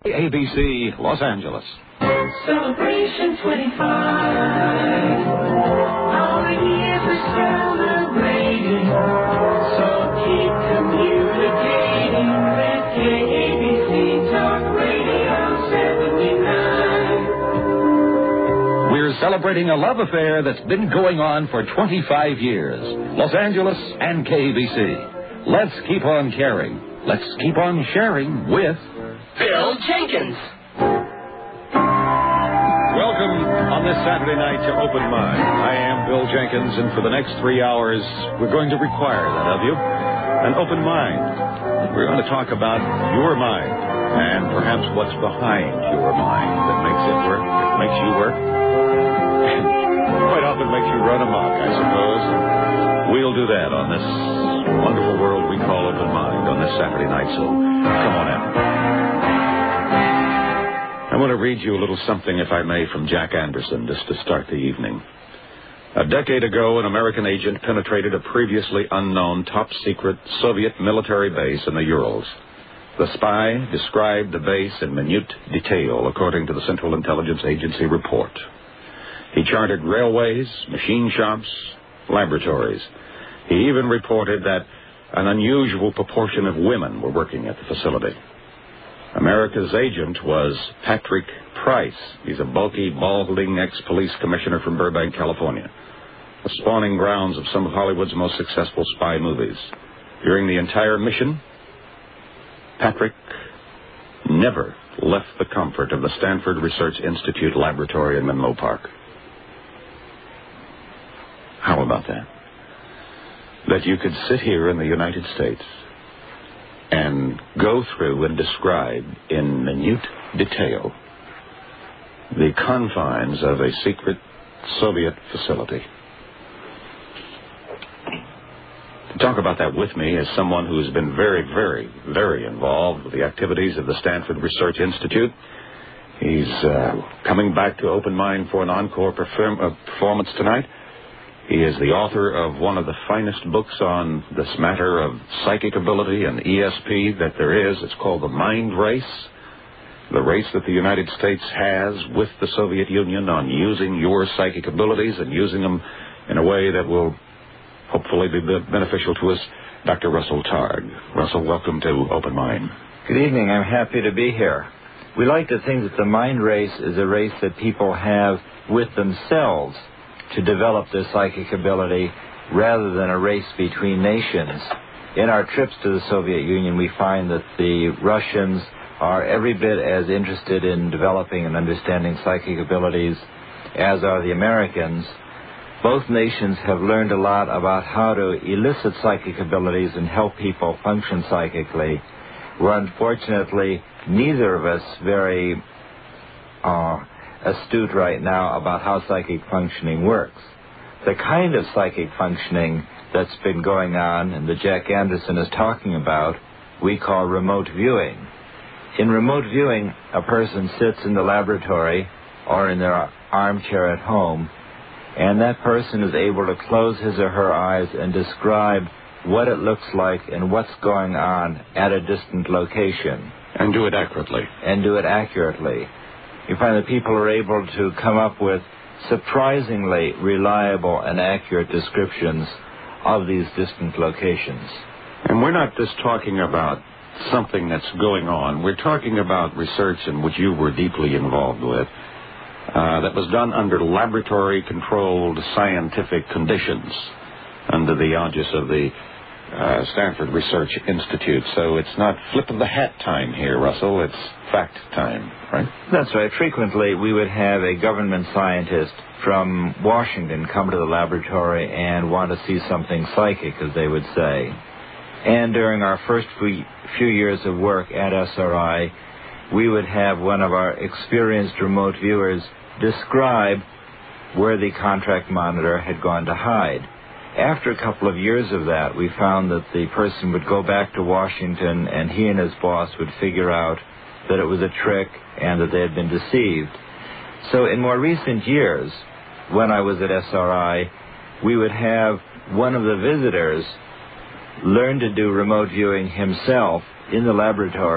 ABC, Los Angeles. Celebration 25. Our years are celebrating. So keep communicating with KABC Talk Radio 79. We're celebrating a love affair that's been going on for 25 years. Los Angeles and KABC. Let's keep on caring. Let's keep on sharing with Bill Jenkins. Welcome on this Saturday night to Open Mind. I am Bill Jenkins, and for the next 3 hours, we're going to require that of you. An open mind. We're going to talk about your mind and perhaps what's behind your mind that makes it work, that makes you work, and quite often makes you run amok, I suppose. We'll do that on this wonderful world we call Open Mind on this Saturday night, so come on in. I want to read you a little something, if I may, from Jack Anderson, just to start the evening. A decade ago, an American agent penetrated a previously unknown top-secret Soviet military base in the Urals. The spy described the base in minute detail, according to the Central Intelligence Agency report. He charted railways, machine shops, laboratories. He even reported that an unusual proportion of women were working at the facility. America's agent was Patrick Price. He's a bulky, balding ex-police commissioner from Burbank, California, the spawning grounds of some of Hollywood's most successful spy movies. During the entire mission, Patrick never left the comfort of the Stanford Research Institute laboratory in Menlo Park. How about that? That you could sit here in the United States and go through and describe in minute detail the confines of a secret Soviet facility. To talk about that with me is someone who's been very, very, very involved with the activities of the Stanford Research Institute. He's coming back to Open Mind for an encore performance tonight. He is the author of one of the finest books on this matter of psychic ability and ESP that there is. It's called The Mind Race, the race that the United States has with the Soviet Union on using your psychic abilities and using them in a way that will hopefully be beneficial to us. Dr. Russell Targ. Russell, welcome to Open Mind. Good evening. I'm happy to be here. We like to think that the mind race is a race that people have with themselves to develop their psychic ability rather than a race between nations. In our trips to the Soviet Union, we find that the Russians are every bit as interested in developing and understanding psychic abilities as are the Americans. Both nations have learned a lot about how to elicit psychic abilities and help people function psychically. We're unfortunately neither of us very astute right now about how psychic functioning works. The kind of psychic functioning that's been going on and that Jack Anderson is talking about, we call remote viewing. In remote viewing, a person sits in the laboratory or in their armchair at home, and that person is able to close his or her eyes and describe what it looks like and what's going on at a distant location. And do it accurately. You find that people are able to come up with surprisingly reliable and accurate descriptions of these distant locations. And we're not just talking about something that's going on. We're talking about research in which you were deeply involved with that was done under laboratory-controlled scientific conditions under the aegis of the Stanford Research Institute. So it's not flip-of-the-hat time here, Russell. It's fact time, right? That's right. Frequently, we would have a government scientist from Washington come to the laboratory and want to see something psychic, as they would say. And during our first few years of work at SRI, we would have one of our experienced remote viewers describe where the contract monitor had gone to hide. After a couple of years of that, we found that the person would go back to Washington and he and his boss would figure out that it was a trick and that they had been deceived. So in more recent years, when I was at SRI, we would have one of the visitors learn to do remote viewing himself in the laboratory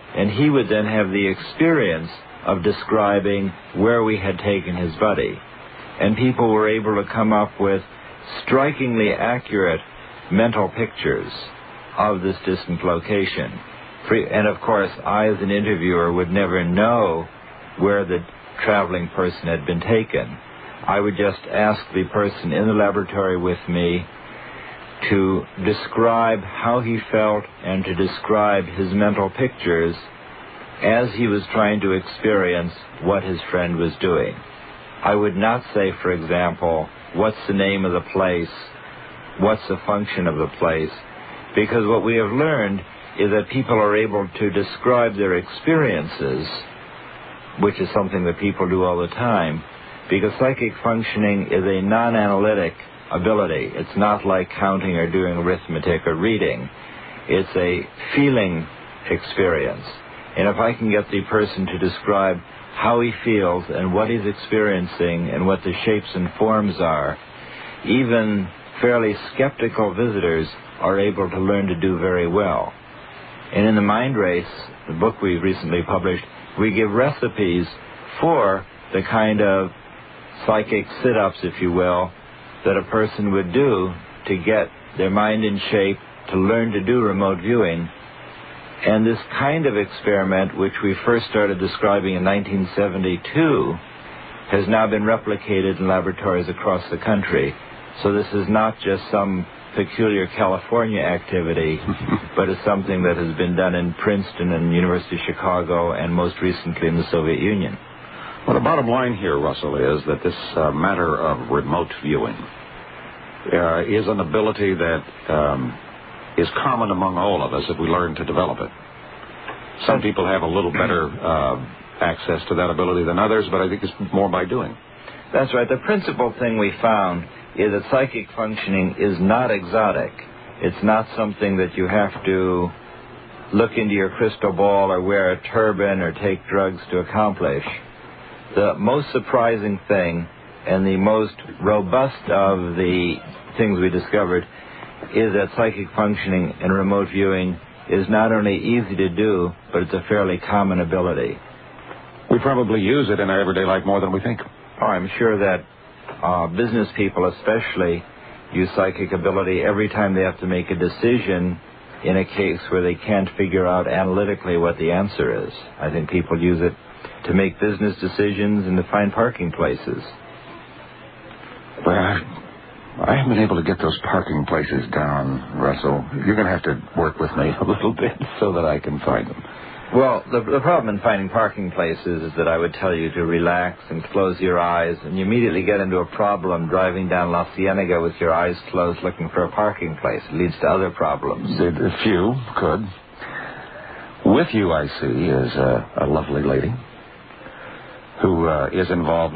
and he would then have the experience of describing where we had taken his buddy. And people were able to come up with strikingly accurate mental pictures of this distant location. And of course, I as an interviewer would never know where the traveling person had been taken. I would just ask the person in the laboratory with me to describe how he felt and to describe his mental pictures as he was trying to experience what his friend was doing. I would not say, for example, what's the name of the place, what's the function of the place, because what we have learned is that people are able to describe their experiences, which is something that people do all the time, because psychic functioning is a non-analytic ability. It's not like counting or doing arithmetic or reading. It's a feeling experience. And if I can get the person to describe how he feels and what he's experiencing and what the shapes and forms are, even fairly skeptical visitors are able to learn to do very well. And in The Mind Race, the book we recently published, we give recipes for the kind of psychic sit-ups, if you will, that a person would do to get their mind in shape to learn to do remote viewing. And this kind of experiment, which we first started describing in 1972, has now been replicated in laboratories across the country. So this is not just some peculiar California activity, but it's something that has been done in Princeton and University of Chicago and most recently in the Soviet Union. Well, the bottom line here, Russell, is that this matter of remote viewing is an ability that is common among all of us if we learn to develop it. Some people have a little better access to that ability than others, but I think it's more by doing. That's right. The principal thing we found is that psychic functioning is not exotic. It's not something that you have to look into your crystal ball or wear a turban or take drugs to accomplish. The most surprising thing and the most robust of the things we discovered is that psychic functioning and remote viewing is not only easy to do, but it's a fairly common ability. We probably use it in our everyday life more than we think. Oh, I'm sure that business people especially use psychic ability every time they have to make a decision in a case where they can't figure out analytically what the answer is. I think people use it to make business decisions and to find parking places. Well, I haven't been able to get those parking places down, Russell. You're going to have to work with me a little bit so that I can find them. Well, the problem in finding parking places is that I would tell you to relax and close your eyes, and you immediately get into a problem driving down La Cienega with your eyes closed looking for a parking place. It leads to other problems. A few could. With you, I see, is a lovely lady who is involved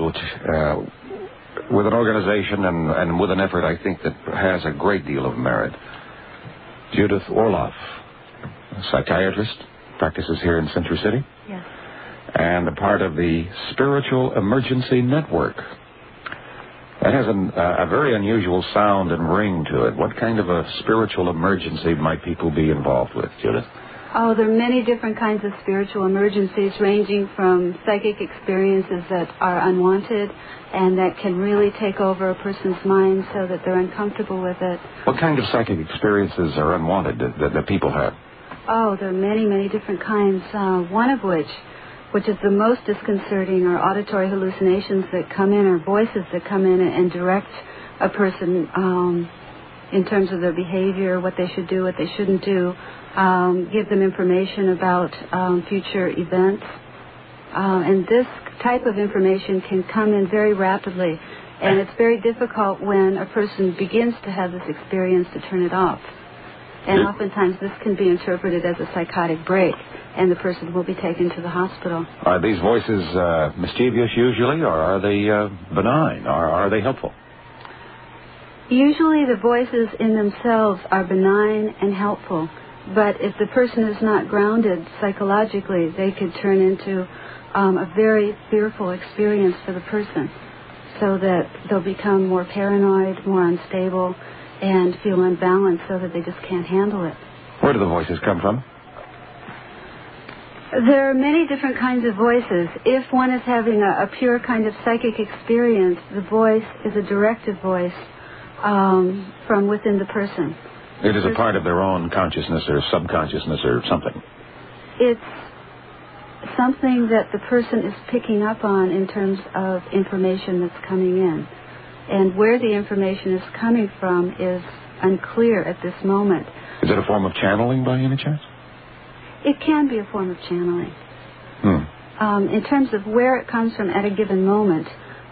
with an organization and with an effort, I think, that has a great deal of merit. Judith Orloff, a psychiatrist, practices here in Century City. Yes. And a part of the Spiritual Emergency Network. That has a very unusual sound and ring to it. What kind of a spiritual emergency might people be involved with, Judith? Oh, there are many different kinds of spiritual emergencies, ranging from psychic experiences that are unwanted and that can really take over a person's mind so that they're uncomfortable with it. What kind of psychic experiences are unwanted that people have? Oh, there are many, many different kinds. One of which is the most disconcerting, are auditory hallucinations that come in, or voices that come in and direct a person in terms of their behavior, what they should do, what they shouldn't do, give them information about future events. And this type of information can come in very rapidly, and it's very difficult when a person begins to have this experience to turn it off. And oftentimes this can be interpreted as a psychotic break, and the person will be taken to the hospital. Are these voices mischievous usually, or are they benign, or are they helpful? Usually the voices in themselves are benign and helpful, but if the person is not grounded psychologically, they could turn into a very fearful experience for the person, so that they'll become more paranoid, more unstable, and feel unbalanced so that they just can't handle it. Where do the voices come from? There are many different kinds of voices. If one is having a pure kind of psychic experience, the voice is a directive voice from within the person. It is a part of their own consciousness or subconsciousness or something. It's something that the person is picking up on in terms of information that's coming in. And where the information is coming from is unclear at this moment. Is it a form of channeling by any chance? It can be a form of channeling. In terms of where it comes from at a given moment,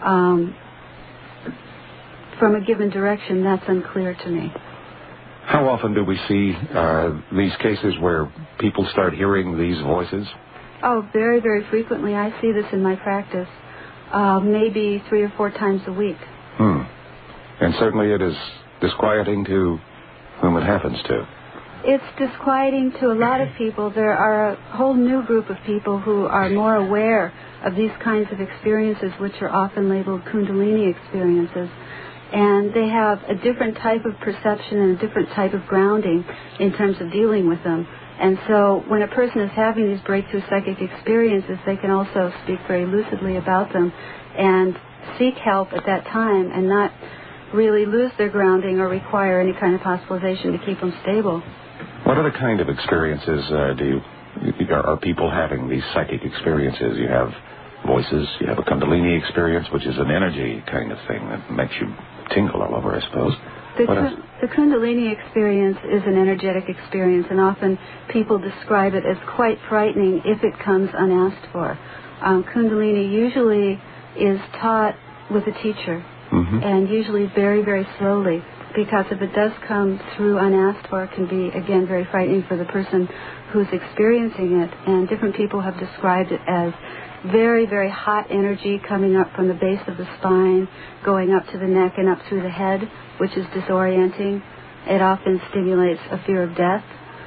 from a given direction, that's unclear to me. How often do we see these cases where people start hearing these voices? Oh, very, very frequently. I see this in my practice, maybe 3 or 4 times a week. And certainly it is disquieting to whom it happens to. It's disquieting to a lot of people. There are a whole new group of people who are more aware of these kinds of experiences, which are often labeled Kundalini experiences. And they have a different type of perception and a different type of grounding in terms of dealing with them. And so when a person is having these breakthrough psychic experiences, they can also speak very lucidly about them and seek help at that time and not really lose their grounding or require any kind of hospitalization to keep them stable. What other kind of experiences are people having, these psychic experiences? You have voices, you have a Kundalini experience, which is an energy kind of thing that makes you tingle all over, I suppose. The Kundalini experience is an energetic experience, and often people describe it as quite frightening if it comes unasked for. Kundalini usually is taught with a teacher, and usually very, very slowly, because if it does come through unasked for, it can be, again, very frightening for the person who's experiencing it. And different people have described it as very, very hot energy coming up from the base of the spine, going up to the neck and up through the head, which is disorienting. It often stimulates a fear of death.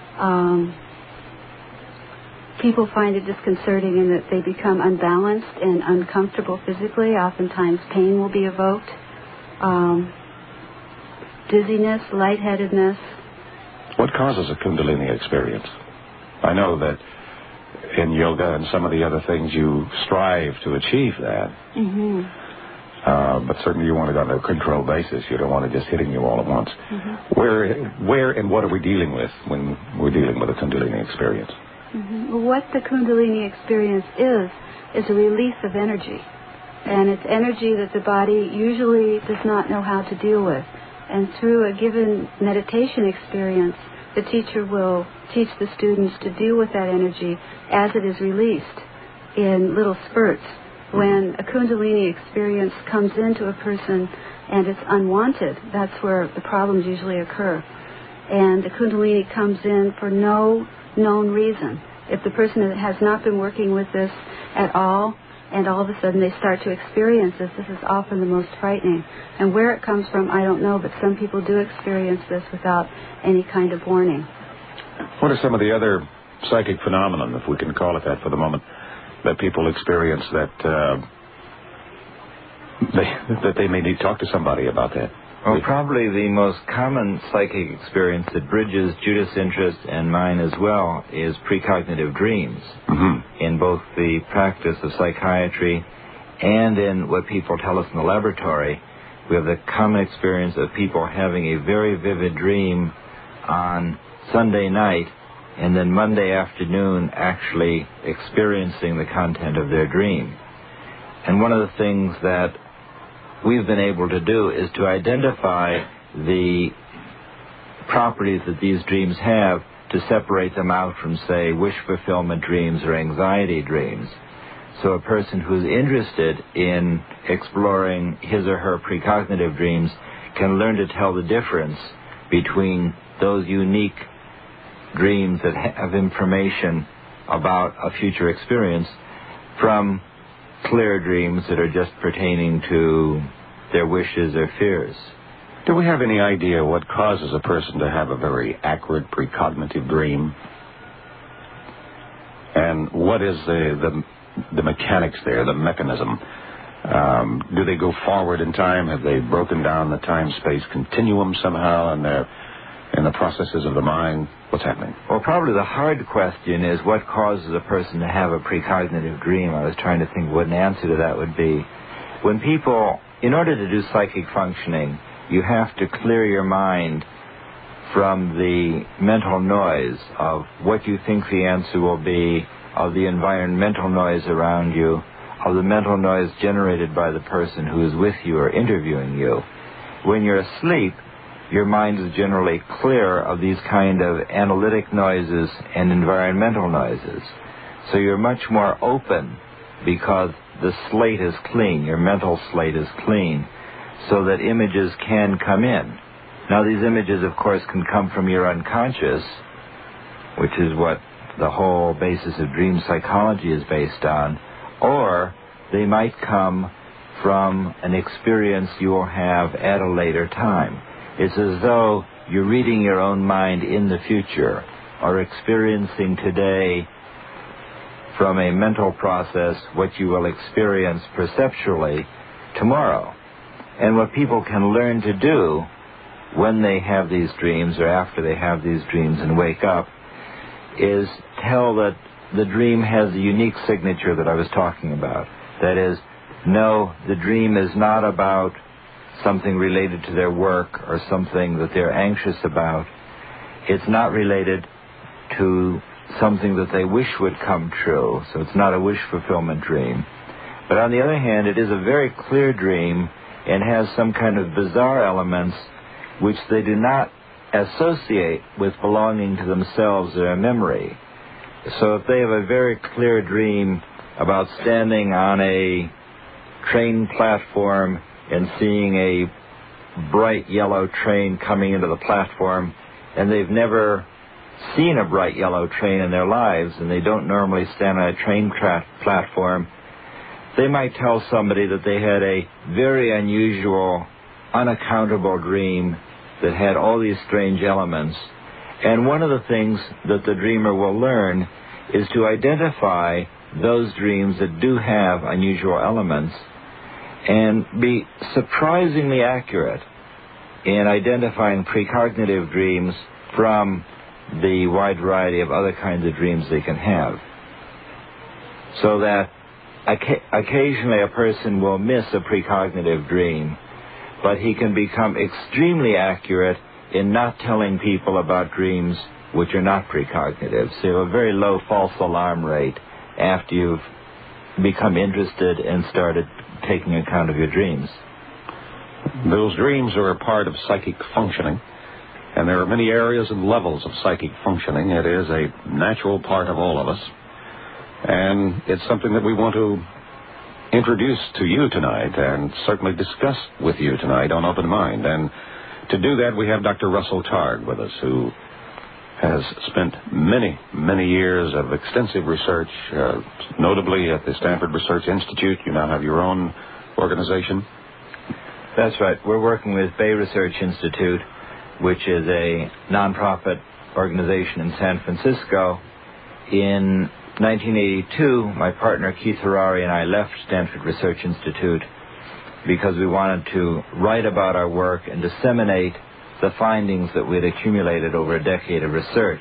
People find it disconcerting in that they become unbalanced and uncomfortable physically. Oftentimes pain will be evoked. Dizziness, lightheadedness. What causes a Kundalini experience? I know that in yoga and some of the other things you strive to achieve that. But certainly you want it on a controlled basis. You don't want it just hitting you all at once. Where and what are we dealing with when we're dealing with a Kundalini experience? What the Kundalini experience is a release of energy. And it's energy that the body usually does not know how to deal with. And through a given meditation experience, the teacher will teach the students to deal with that energy as it is released in little spurts. When a Kundalini experience comes into a person and it's unwanted, that's where the problems usually occur. And the Kundalini comes in for no known reason. If the person has not been working with this at all, and all of a sudden they start to experience this is often the most frightening. And where it comes from, I don't know, but some people do experience this without any kind of warning. What are some of the other psychic phenomena, if we can call it that for the moment, that people experience that they may need to talk to somebody about that? Well, probably the most common psychic experience that bridges Judith's interest and mine as well is precognitive dreams. In both the practice of psychiatry and in what people tell us in the laboratory, we have the common experience of people having a very vivid dream on Sunday night and then Monday afternoon actually experiencing the content of their dream. And one of the things that we've been able to do is to identify the properties that these dreams have to separate them out from, say, wish fulfillment dreams or anxiety dreams. So a person who's interested in exploring his or her precognitive dreams can learn to tell the difference between those unique dreams that have information about a future experience from clear dreams that are just pertaining to their wishes or fears. Do we have any idea what causes a person to have a very accurate precognitive dream? And what is the mechanics there, the mechanism? Do they go forward in time? Have they broken down the time-space continuum somehow in the processes of the mind? what's happening? Well, probably the hard question is what causes a person to have a precognitive dream. I was trying to think what an answer to that would be. When people, in order to do psychic functioning, you have to clear your mind from the mental noise of what you think the answer will be, of the environmental noise around you, of the mental noise generated by the person who is with you or interviewing you. When you're asleep, your mind is generally clear of these kind of analytic noises and environmental noises. So you're much more open because the slate is clean, your mental slate is clean, so that images can come in. Now, these images, of course, can come from your unconscious, which is what the whole basis of dream psychology is based on, or they might come from an experience you will have at a later time. It's as though you're reading your own mind in the future or experiencing today from a mental process what you will experience perceptually tomorrow. And what people can learn to do when they have these dreams or after they have these dreams and wake up is tell that the dream has the unique signature that I was talking about. That is, no, the dream is not about something related to their work or something that they're anxious about. It's not related to something that they wish would come true, so it's not a wish fulfillment dream. But on the other hand, it is a very clear dream and has some kind of bizarre elements which they do not associate with belonging to themselves or a memory. So if they have a very clear dream about standing on a train platform and seeing a bright yellow train coming into the platform, and they've never seen a bright yellow train in their lives, and they don't normally stand on a train platform, they might tell somebody that they had a very unusual, unaccountable dream that had all these strange elements. And one of the things that the dreamer will learn is to identify those dreams that do have unusual elements and be surprisingly accurate in identifying precognitive dreams from the wide variety of other kinds of dreams they can have. So that occasionally a person will miss a precognitive dream, but he can become extremely accurate in not telling people about dreams which are not precognitive. So you have a very low false alarm rate after you've become interested and started taking account of your dreams. Those dreams are a part of psychic functioning, and there are many areas and levels of psychic functioning. It is a natural part of all of us, and it's something that we want to introduce to you tonight and certainly discuss with you tonight on Open Mind. And to do that, we have Dr. Russell Targ with us, who has spent many, many years of extensive research, notably at the Stanford Research Institute. You now have your own organization. That's right. We're working with Bay Research Institute, which is a nonprofit organization in San Francisco. In 1982, my partner Keith Harari and I left Stanford Research Institute because we wanted to write about our work and disseminate the findings that we had accumulated over a decade of research.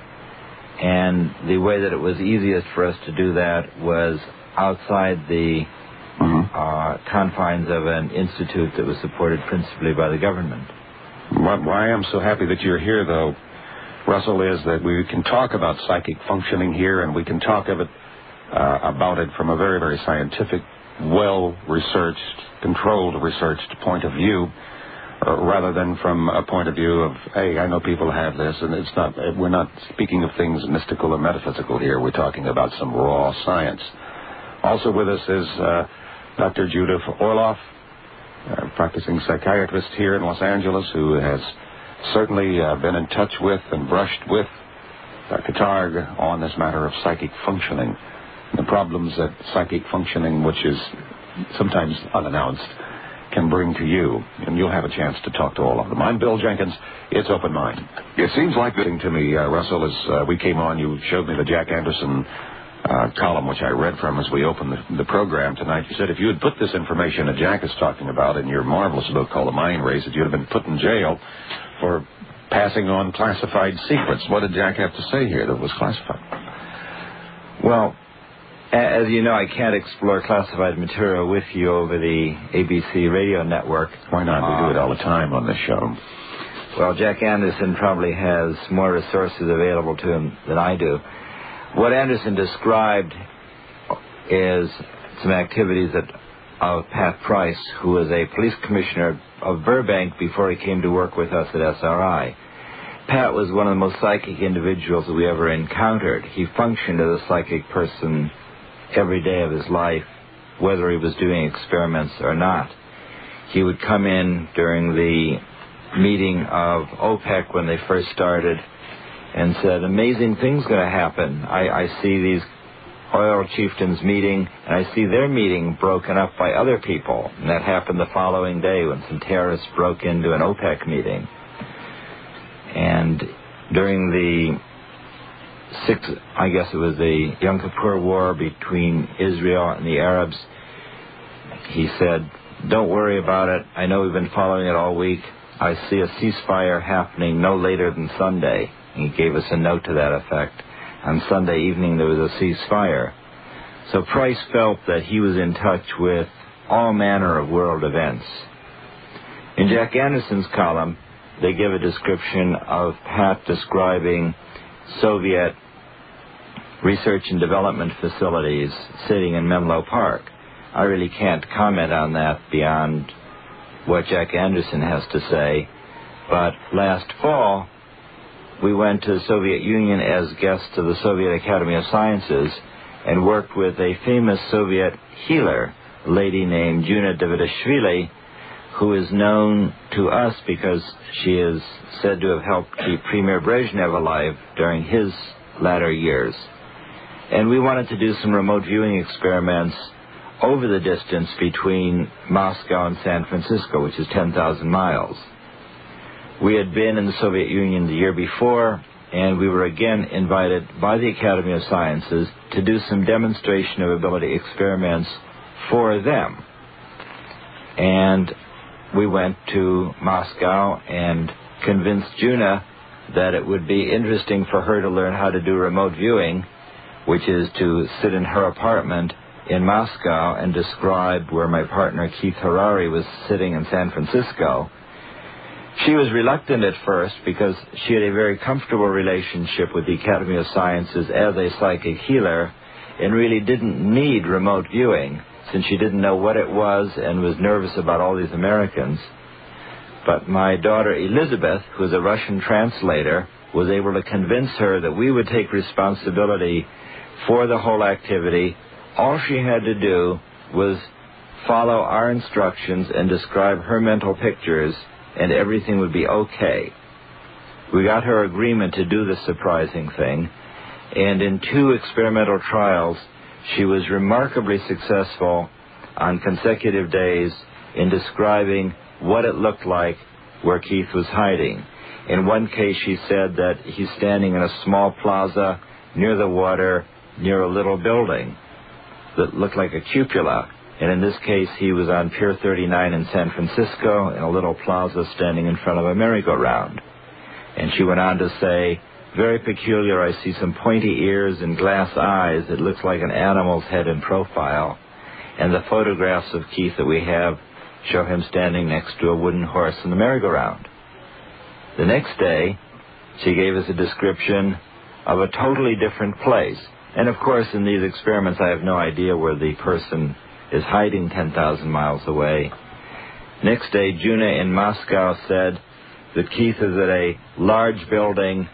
And the way that it was easiest for us to do that was outside the confines of an institute that was supported principally by the government. Why I'm so happy that you're here, though, Russell, is that we can talk about psychic functioning here, and we can talk about it from a very, very scientific, well-researched, controlled, researched point of view, rather than from a point of view of, hey, I know people have this, and it's not. We're not speaking of things mystical or metaphysical here. We're talking about some raw science. Also with us is Dr. Judith Orloff, practicing psychiatrist here in Los Angeles, who has certainly been in touch with and brushed with Dr. Targ on this matter of psychic functioning, the problems that psychic functioning, which is sometimes unannounced, can bring to you. And you'll have a chance to talk to all of them. I'm Bill Jenkins. It's Open Mind. It seems like the thing to me, Russell, as we came on, you showed me the Jack Anderson column, which I read from as we opened the program tonight. You said if you had put this information that Jack is talking about in your marvelous book called The Mind Race, that you'd have been put in jail for passing on classified secrets. What did Jack have to say here that was classified? Well, as you know, I can't explore classified material with you over the ABC radio network. Why not? We do it all the time on this show. Well, Jack Anderson probably has more resources available to him than I do. What Anderson described is some activities of Pat Price, who was a police commissioner of Burbank before he came to work with us at SRI. Pat was one of the most psychic individuals that we ever encountered. He functioned as a psychic person every day of his life, whether he was doing experiments or not. He would come in during the meeting of OPEC when they first started and said, amazing things going to happen. I see these oil chieftains meeting, and I see their meeting broken up by other people. And that happened the following day when some terrorists broke into an OPEC meeting. And during the the Yom Kippur War between Israel and the Arabs, he said, don't worry about it. I know we've been following it all week. I see a ceasefire happening no later than Sunday. And he gave us a note to that effect. On Sunday evening, there was a ceasefire. So Price felt that he was in touch with all manner of world events. In Jack Anderson's column, they give a description of Pat describing Soviet research and development facilities sitting in Menlo Park. I really can't comment on that beyond what Jack Anderson has to say. But last fall, we went to the Soviet Union as guests of the Soviet Academy of Sciences and worked with a famous Soviet healer, a lady named Juna Davidashvili, who is known to us because she is said to have helped keep Premier Brezhnev alive during his latter years. And we wanted to do some remote viewing experiments over the distance between Moscow and San Francisco, which is 10,000 miles. We had been in the Soviet Union the year before, and we were again invited by the Academy of Sciences to do some demonstration of ability experiments for them. And we went to Moscow and convinced Juna that it would be interesting for her to learn how to do remote viewing, which is to sit in her apartment in Moscow and describe where my partner Keith Harari was sitting in San Francisco. She was reluctant at first because she had a very comfortable relationship with the Academy of Sciences as a psychic healer and really didn't need remote viewing since she didn't know what it was and was nervous about all these Americans. But my daughter Elizabeth, who is a Russian translator, was able to convince her that we would take responsibility for the whole activity. All she had to do was follow our instructions and describe her mental pictures, and everything would be okay. We got her agreement to do this surprising thing, and in 2 experimental trials, she was remarkably successful on consecutive days in describing what it looked like where Keith was hiding. In one case, she said that he's standing in a small plaza near the water, near a little building that looked like a cupola. And in this case, he was on Pier 39 in San Francisco in a little plaza standing in front of a merry-go-round. And she went on to say, very peculiar, I see some pointy ears and glass eyes. It looks like an animal's head in profile. And the photographs of Keith that we have show him standing next to a wooden horse in the merry-go-round. The next day, she gave us a description of a totally different place. And of course, in these experiments, I have no idea where the person is hiding 10,000 miles away. Next day, Juna in Moscow said that Keith is at a large building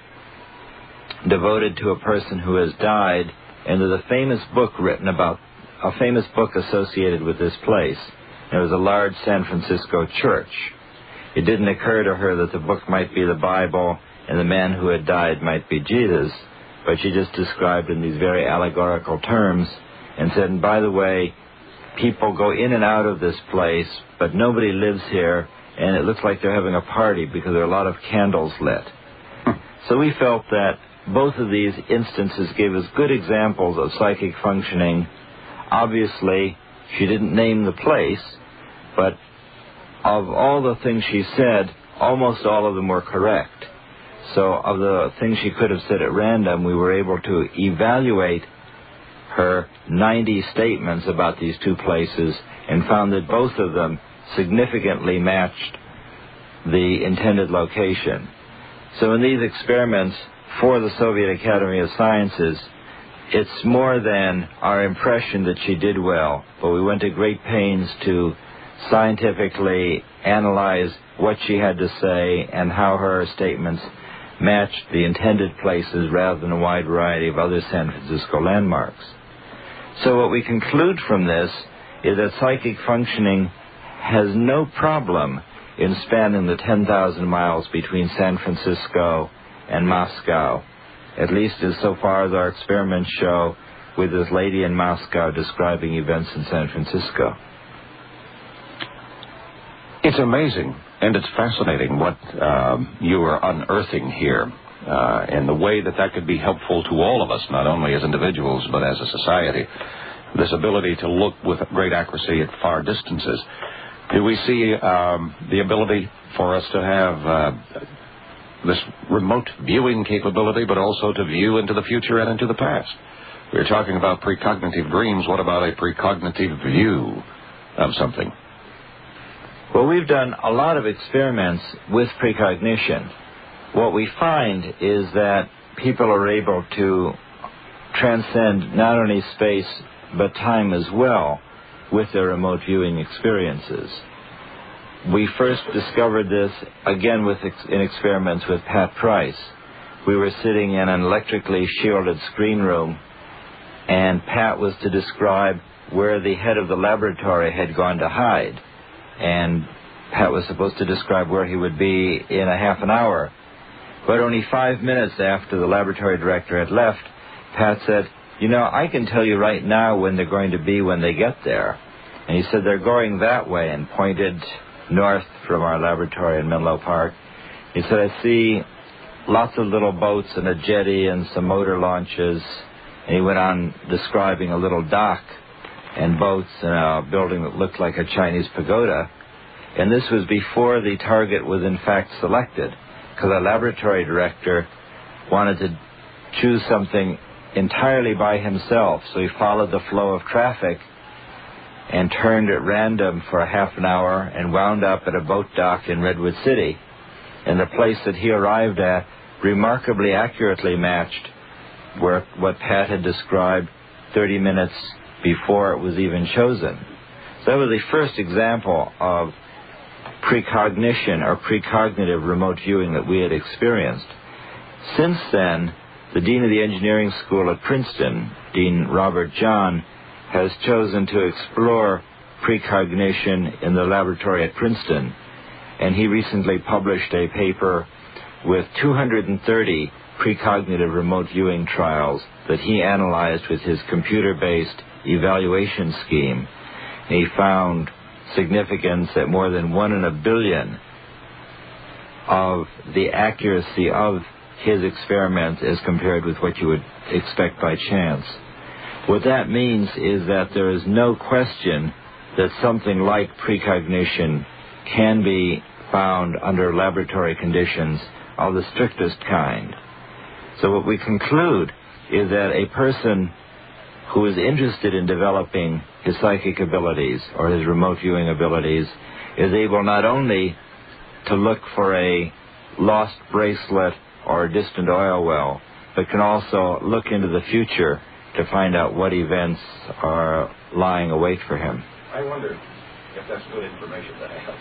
devoted to a person who has died, and there's a famous book written about, a famous book associated with this place. There was a large San Francisco church. It didn't occur to her that the book might be the Bible and the man who had died might be Jesus, but she just described in these very allegorical terms and said, and by the way, people go in and out of this place, but nobody lives here, and it looks like they're having a party because there are a lot of candles lit. So we felt that both of these instances gave us good examples of psychic functioning. Obviously, she didn't name the place, but of all the things she said, almost all of them were correct. So of the things she could have said at random, we were able to evaluate her 90 statements about these two places and found that both of them significantly matched the intended location. So in these experiments for the Soviet Academy of Sciences, it's more than our impression that she did well, but we went to great pains to scientifically analyze what she had to say and how her statements matched the intended places rather than a wide variety of other San Francisco landmarks. So what we conclude from this is that psychic functioning has no problem in spanning the 10,000 miles between San Francisco and Moscow, at least as so far as our experiments show with this lady in Moscow describing events in San Francisco. It's amazing, and it's fascinating what you are unearthing here, and the way that could be helpful to all of us, not only as individuals, but as a society. This ability to look with great accuracy at far distances. Do we see the ability for us to have this remote viewing capability, but also to view into the future and into the past? We're talking about precognitive dreams. What about a precognitive view of something? Well, we've done a lot of experiments with precognition. What we find is that people are able to transcend not only space but time as well with their remote viewing experiences. We first discovered this, again, in experiments with Pat Price. We were sitting in an electrically shielded screen room, and Pat was to describe where the head of the laboratory had gone to hide. And Pat was supposed to describe where he would be in a half an hour. But only 5 minutes after the laboratory director had left, Pat said, "You know, I can tell you right now when they're going to be when they get there." And he said, "They're going that way," and pointed north from our laboratory in Menlo Park. He said, "I see lots of little boats and a jetty and some motor launches." And he went on describing a little dock and boats and a building that looked like a Chinese pagoda. And this was before the target was in fact selected, because our laboratory director wanted to choose something entirely by himself. So he followed the flow of traffic and turned at random for a half an hour and wound up at a boat dock in Redwood City. And the place that he arrived at remarkably accurately matched what Pat had described 30 minutes before it was even chosen. So that was the first example of precognition or precognitive remote viewing that we had experienced. Since then, the Dean of the Engineering School at Princeton, Dean Robert John, has chosen to explore precognition in the laboratory at Princeton, and he recently published a paper with 230 precognitive remote viewing trials that he analyzed with his computer-based evaluation scheme. He found significance at more than 1 in a billion of the accuracy of his experiments as compared with what you would expect by chance. What that means is that there is no question that something like precognition can be found under laboratory conditions of the strictest kind. So what we conclude is that a person who is interested in developing his psychic abilities or his remote viewing abilities is able not only to look for a lost bracelet or a distant oil well, but can also look into the future to find out what events are lying await for him. I wonder if that's good information to have.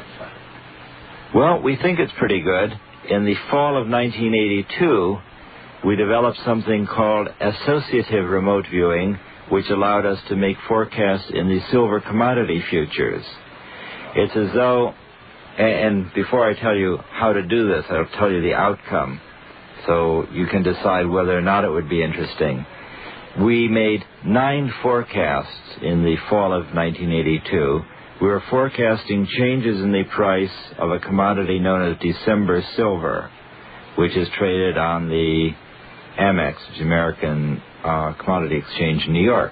Well, we think it's pretty good. In the fall of 1982, we developed something called associative remote viewing, which allowed us to make forecasts in the silver commodity futures. It's as though, and before I tell you how to do this, I'll tell you the outcome, so you can decide whether or not it would be interesting. We made 9 forecasts in the fall of 1982. We were forecasting changes in the price of a commodity known as December silver, which is traded on the Amex, which is American Commodity Exchange in New York.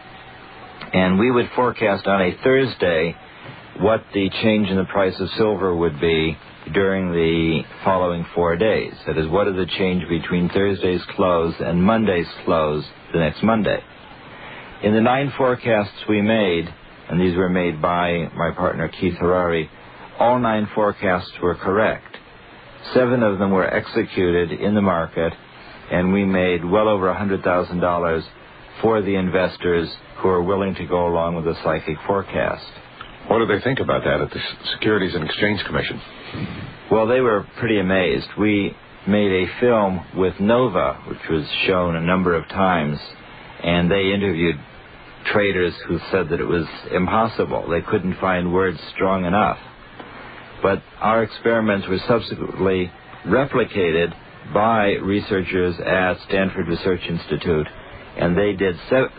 And we would forecast on a Thursday what the change in the price of silver would be during the following 4 days. That is, what is the change between Thursday's close and Monday's close the next Monday? In the 9 forecasts we made, and these were made by my partner Keith Harari, all 9 forecasts were correct. 7 of them were executed in the market, and we made well over $100,000 for the investors who are willing to go along with the psychic forecast. What do they think about that at the Securities and Exchange Commission? Well, they were pretty amazed. We made a film with Nova, which was shown a number of times, and they interviewed traders who said that it was impossible. They couldn't find words strong enough. But our experiments were subsequently replicated by researchers at Stanford Research Institute, and they did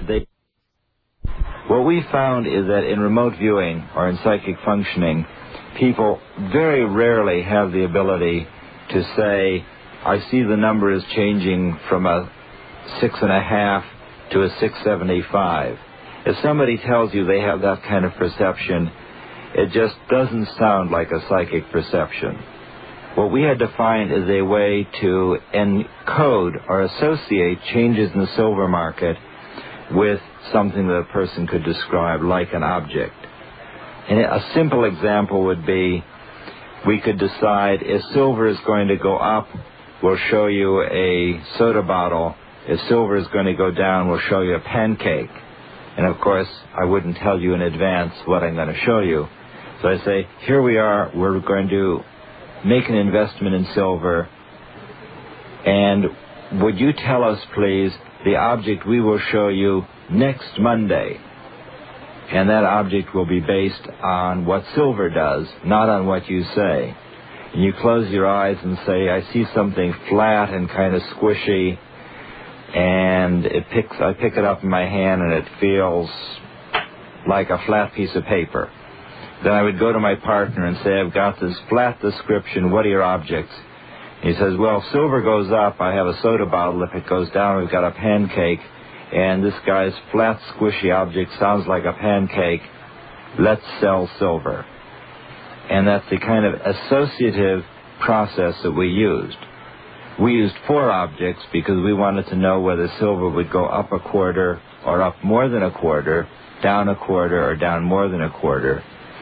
what we found is that in remote viewing or in psychic functioning, people very rarely have the ability to say, I see the number is changing from a 6.5 to a 675. If somebody tells you they have that kind of perception, it just doesn't sound like a psychic perception. What we had to find is a way to encode or associate changes in the silver market with something that a person could describe like an object. And a simple example would be, we could decide if silver is going to go up, we'll show you a soda bottle. If silver is going to go down, we'll show you a pancake. And of course, I wouldn't tell you in advance what I'm going to show you. So I say, here we are, we're going to make an investment in silver, and would you tell us, please, the object we will show you next Monday? And that object will be based on what silver does, not on what you say. And you close your eyes and say, I see something flat and kind of squishy, and I pick it up in my hand and it feels like a flat piece of paper. Then I would go to my partner and say, I've got this flat description, what are your objects? He says, well, if silver goes up, I have a soda bottle. If it goes down, we've got a pancake. And this guy's flat, squishy object sounds like a pancake. Let's sell silver. And that's the kind of associative process that we used. We used 4 objects because we wanted to know whether silver would go up a quarter or up more than a quarter, down a quarter or down more than a quarter.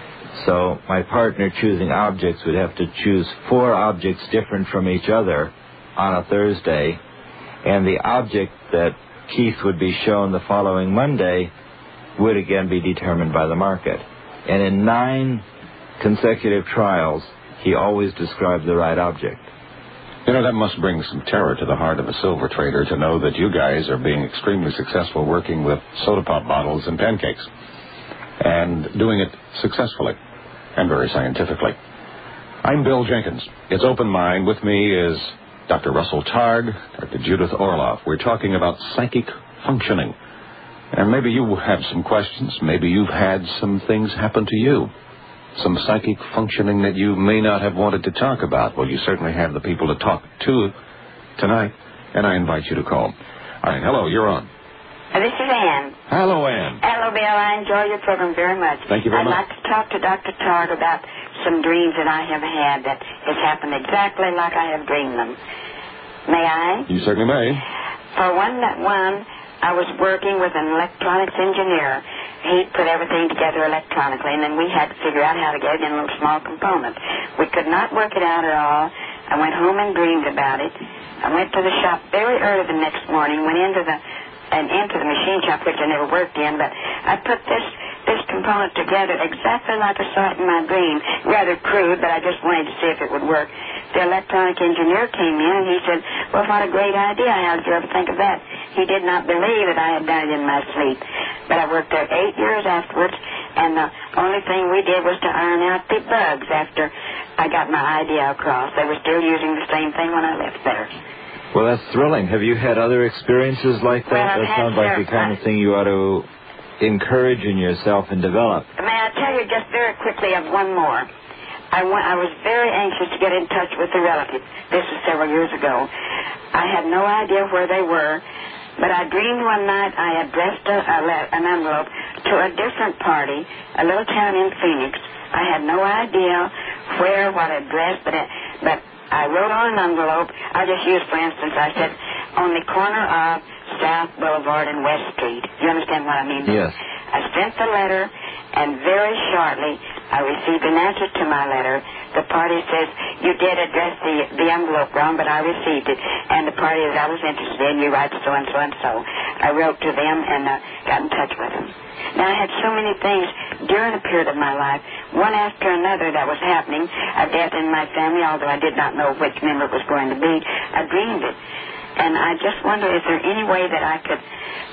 So my partner choosing objects would have to choose 4 objects different from each other on a Thursday, and the object that Keith would be shown the following Monday would again be determined by the market. And in 9 consecutive trials, he always described the right object. You know, that must bring some terror to the heart of a silver trader to know that you guys are being extremely successful working with soda pop bottles and pancakes, and doing it successfully and very scientifically. I'm Bill Jenkins. It's Open Mind. With me is Dr. Russell Targ, Dr. Judith Orloff. We're talking about psychic functioning. And maybe you have some questions. Maybe you've had some things happen to you. Some psychic functioning that you may not have wanted to talk about. Well, you certainly have the people to talk to tonight, and I invite you to call. All right, hello, you're on. This is Ann. Hello, Ann. Hello, Bill. I enjoy your program very much. Thank you very much. I'd like to talk to Dr. Targ about some dreams that I have had that has happened exactly like I have dreamed them. May I? You certainly may. For one, I was working with an electronics engineer. He put everything together electronically, and then we had to figure out how to get it in little small components. We could not work it out at all. I went home and dreamed about it. I went to the shop very early the next morning, went into the machine shop, which I never worked in, but I put this component together exactly like I saw it in my dream. Rather crude, but I just wanted to see if it would work. The electronic engineer came in, and he said, well, what a great idea. How did you ever think of that? He did not believe that I had done it in my sleep. But I worked there 8 years afterwards, and the only thing we did was to iron out the bugs after I got my idea across. They were still using the same thing when I left there. Well, that's thrilling. Have you had other experiences like that? Well, that sounds like the kind of thing you ought to encourage in yourself and develop. May I tell you just very quickly of one more? I was very anxious to get in touch with the relatives. This was several years ago. I had no idea where they were, but I dreamed one night I addressed an envelope to a different party, a little town in Phoenix. I had no idea where, what address, but I wrote on an envelope. I just used, for instance, I said, on the corner of South Boulevard and West Street. You understand what I mean? Yes. I sent the letter, and very shortly I received an answer to my letter. The party says, you did address the envelope wrong, but I received it. And the party that I was interested in, you write so and so and so. I wrote to them and got in touch with them. Now, I had so many things during the period of my life, one after another that was happening. A death in my family, although I did not know which member it was going to be. I dreamed it. And I just wonder, is there any way that I could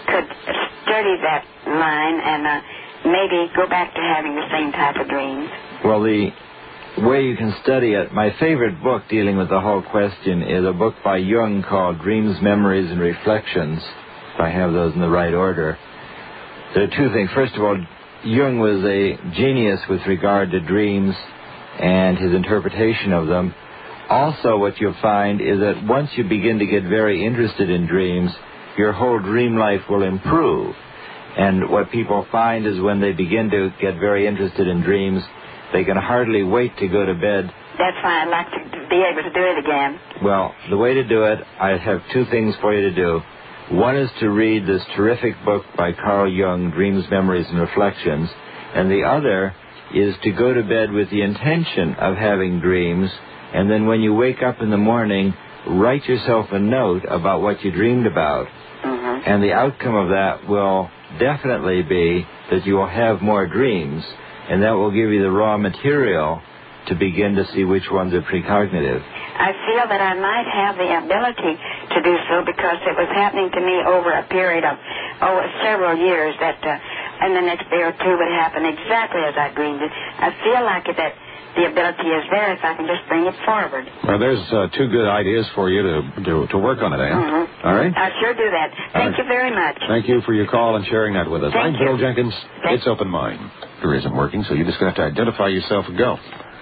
study that line and maybe go back to having the same type of dreams? Well, the way you can study it, my favorite book dealing with the whole question is a book by Jung called Dreams, Memories, and Reflections, if I have those in the right order. There are two things. First of all, Jung was a genius with regard to dreams and his interpretation of them. Also, what you'll find is that once you begin to get very interested in dreams, your whole dream life will improve. And what people find is when they begin to get very interested in dreams, they can hardly wait to go to bed. That's why I'd like to be able to do it again. Well, the way to do it, I have two things for you to do. One is to read this terrific book by Carl Jung, Dreams, Memories, and Reflections. And the other is to go to bed with the intention of having dreams. And then when you wake up in the morning, write yourself a note about what you dreamed about. Mm-hmm. And the outcome of that will definitely be that you will have more dreams. And that will give you the raw material to begin to see which ones are precognitive. I feel that I might have the ability to do so because it was happening to me over a period of several years that in the next day or two would happen exactly as I dreamed it. I feel like that the ability is there if I can just bring it forward. Well, there's two good ideas for you to work on it, Ann. Mm-hmm. All right? I sure do that. Thank you very much. Thank you for your call and sharing that with us. Thank I'm Bill you. Jenkins. It's Open Mind. There isn't working, so you're just going to have to identify yourself and go.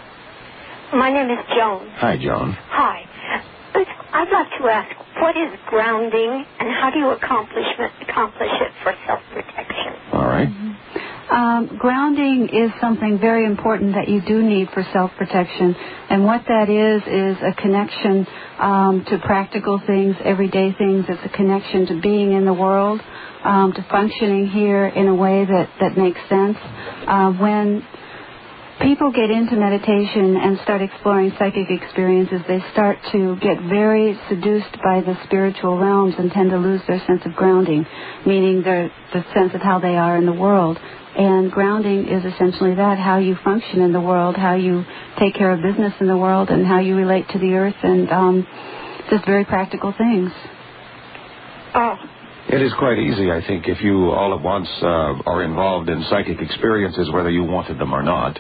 My name is Joan. Hi, Joan. Hi. I'd like to ask, what is grounding and how do you accomplish it for self-protection? All right. Grounding is something very important that you do need for self-protection. And what that is a connection to practical things, everyday things. It's a connection to being in the world, to functioning here in a way that makes sense. When people get into meditation and start exploring psychic experiences, they start to get very seduced by the spiritual realms and tend to lose their sense of grounding, meaning the sense of how they are in the world. And grounding is essentially that, how you function in the world, how you take care of business in the world, and how you relate to the earth, and just very practical things. Oh. It is quite easy, I think, if you all at once are involved in psychic experiences, whether you wanted them or not,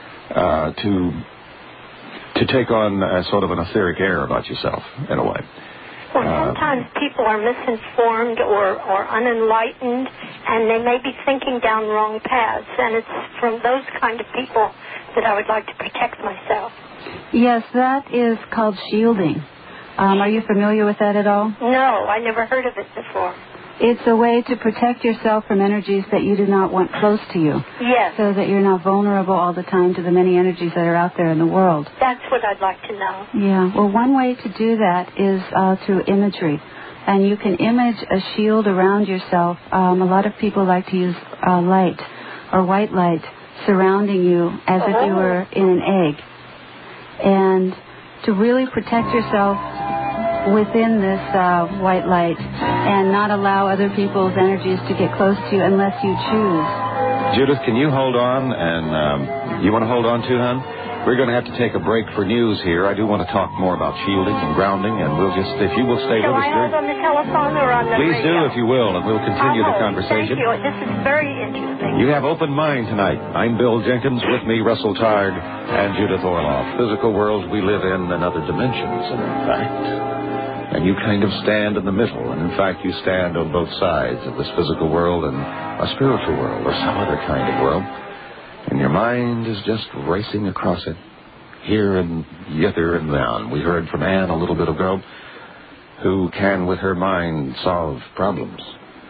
to take on a sort of an etheric air about yourself, in a way. Well, sometimes people are misinformed or unenlightened, and they may be thinking down wrong paths, and it's from those kind of people that I would like to protect myself. Yes, that is called shielding. Are you familiar with that at all? No, I never heard of it before. It's a way to protect yourself from energies that you do not want close to you. Yes. So that you're not vulnerable all the time to the many energies that are out there in the world. That's what I'd like to know. Yeah. Well, one way to do that is through imagery. And you can image a shield around yourself. A lot of people like to use light or white light surrounding you as if you were in an egg. And to really protect yourself within this white light and not allow other people's energies to get close to you unless you choose. Judith, can you hold on? And you want to hold on too, hon? We're going to have to take a break for news here. I do want to talk more about shielding and grounding, and we'll just, if you will stay Shall with us. I hold on the telephone or on the Please radio? do, if you will, and we'll continue the conversation. Thank you. This is very interesting. You have Open Mind tonight. I'm Bill Jenkins. With me, Russell Tard and Judith Orloff. Physical worlds we live in and other dimensions, in fact. And you kind of stand in the middle. And in fact, you stand on both sides of this physical world and a spiritual world or some other kind of world. And your mind is just racing across it, here and yither and down. We heard from Anne a little bit ago, who can, with her mind, solve problems.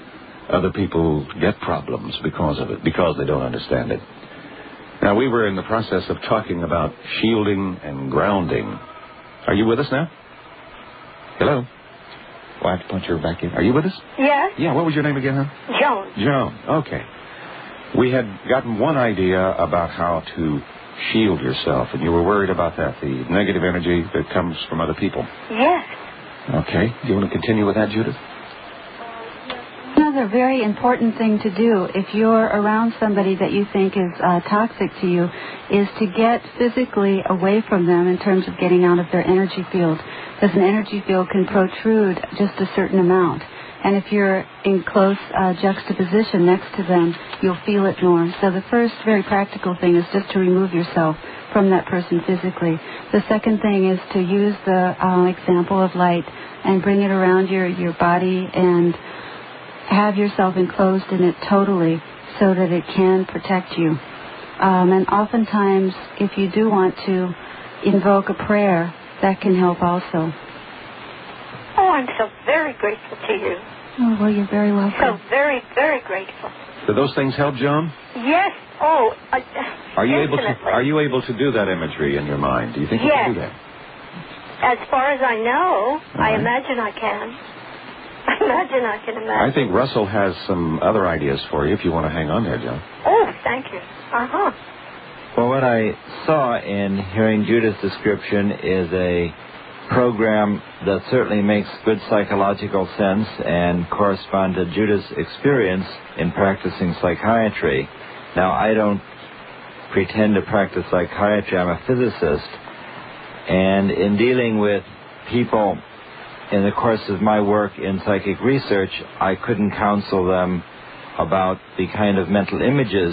other people get problems because of it, because they don't understand it. Now, we were in the process of talking about shielding and grounding. Are you with us now? Hello? Well, I have to punch her back in. Are you with us? Yes? Yeah, what was your name again, huh? Joan. Joan, okay. We had gotten one idea about how to shield yourself, and you were worried about that, the negative energy that comes from other people. Yes. Okay. Do you want to continue with that, Judith? Another very important thing to do if you're around somebody that you think is toxic to you is to get physically away from them in terms of getting out of their energy field, because an energy field can protrude just a certain amount. And if you're in close juxtaposition next to them, you'll feel it more. So the first very practical thing is just to remove yourself from that person physically. The second thing is to use the example of light and bring it around your body and have yourself enclosed in it totally so that it can protect you. And oftentimes, if you do want to invoke a prayer, that can help also. Oh, I'm so very grateful to you. Oh, well, you're very welcome. So very, very grateful. Do those things help, Joan? Yes. Oh, Are you infinitely. able to do that imagery in your mind? Do you think you Yes. can do that? As far as I know, I right. imagine I can. I imagine I can imagine. I think Russell has some other ideas for you if you want to hang on there, Joan. Oh, thank you. Uh-huh. Well, what I saw in hearing Judith's description is a program that certainly makes good psychological sense and correspond to Judith's experience in practicing psychiatry. Now, I don't pretend to practice psychiatry. I'm a physicist. And in dealing with people in the course of my work in psychic research, I couldn't counsel them about the kind of mental images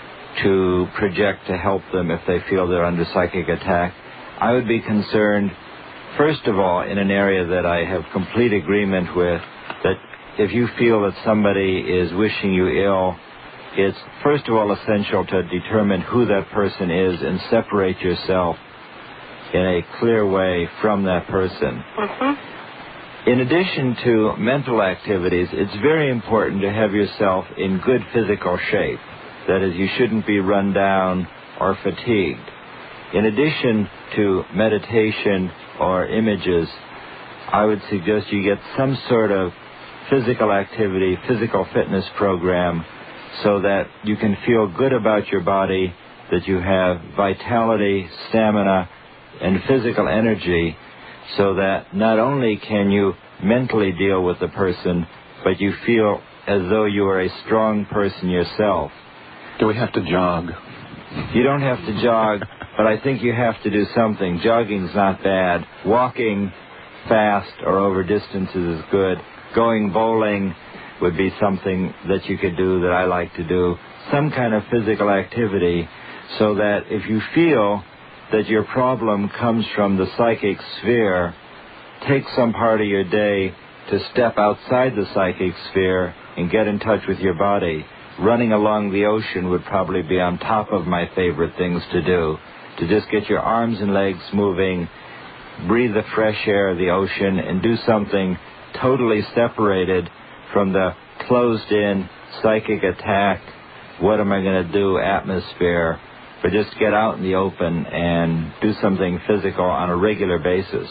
to project to help them if they feel they're under psychic attack. I would be concerned, first of all, in an area that I have complete agreement with, that if you feel that somebody is wishing you ill, it's first of all essential to determine who that person is and separate yourself in a clear way from that person. Mm-hmm. In addition to mental activities, it's very important to have yourself in good physical shape. That is, you shouldn't be run down or fatigued. In addition to meditation or images, I would suggest you get some sort of physical activity, physical fitness program, so that you can feel good about your body, that you have vitality, stamina, and physical energy, so that not only can you mentally deal with the person, but you feel as though you are a strong person yourself. Do we have to jog? You don't have to jog, but I think you have to do something. Jogging's not bad. Walking fast or over distances is good. Going bowling would be something that you could do that I like to do. Some kind of physical activity, so that if you feel that your problem comes from the psychic sphere, take some part of your day to step outside the psychic sphere and get in touch with your body. Running along the ocean would probably be on top of my favorite things to do, to just get your arms and legs moving, breathe the fresh air of the ocean, and do something totally separated from the closed-in psychic attack, what am I going to do atmosphere, but just get out in the open and do something physical on a regular basis.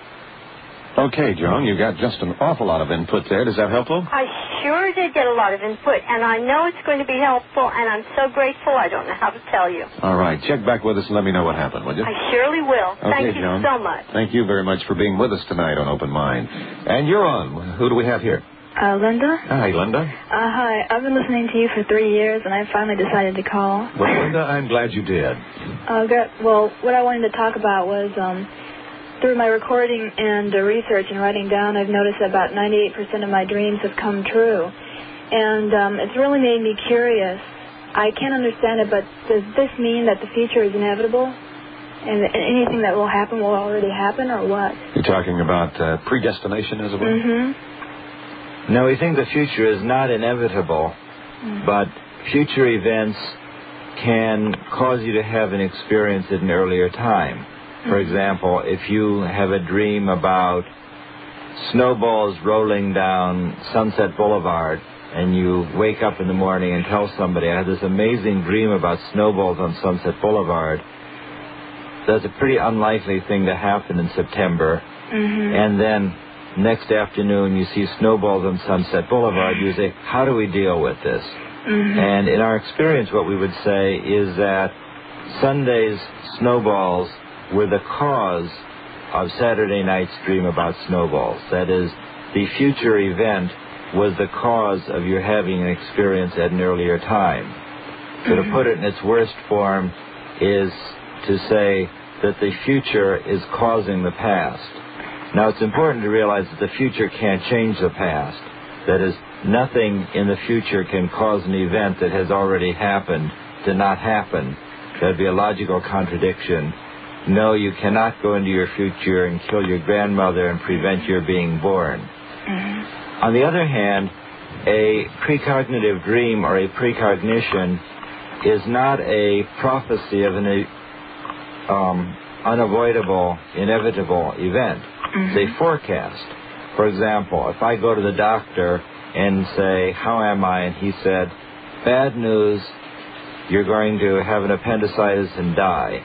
Okay, Joan, you got just an awful lot of input there. Does that helpful? I sure did get a lot of input, and I know it's going to be helpful, and I'm so grateful I don't know how to tell you. All right. Check back with us and let me know what happened, will you? I surely will. Okay, Thank you Joan. so much. Thank you very much for being with us tonight on Open Mind. And you're on. Who do we have here? Linda? Hi, Linda. Hi. I've been listening to you for 3 years, and I finally decided to call. Well, Linda, I'm glad you did. Well, what I wanted to talk about was, through my recording and research and writing down, I've noticed that about 98% of my dreams have come true. And it's really made me curious. I can't understand it, but does this mean that the future is inevitable? And anything that will happen will already happen, or what? You're talking about predestination, as it were? Mm-hmm. No, we think the future is not inevitable, but future events can cause you to have an experience at an earlier time. For example, if you have a dream about snowballs rolling down Sunset Boulevard and you wake up in the morning and tell somebody, I had this amazing dream about snowballs on Sunset Boulevard, that's a pretty unlikely thing to happen in September. And then next afternoon you see snowballs on Sunset Boulevard, you say, how do we deal with this? And in our experience, what we would say is that Sunday's snowballs were the cause of Saturday night's dream about snowballs. That is, the future event was the cause of your having an experience at an earlier time. So to put it in its worst form is to say that the future is causing the past. Now, it's important to realize that the future can't change the past. That is, nothing in the future can cause an event that has already happened to not happen. That would be a logical contradiction. No, you cannot go into your future and kill your grandmother and prevent your being born. On the other hand, a precognitive dream or a precognition is not a prophecy of an unavoidable, inevitable event. It's a forecast. For example, if I go to the doctor and say, how am I? And he said, bad news, you're going to have an appendicitis and die.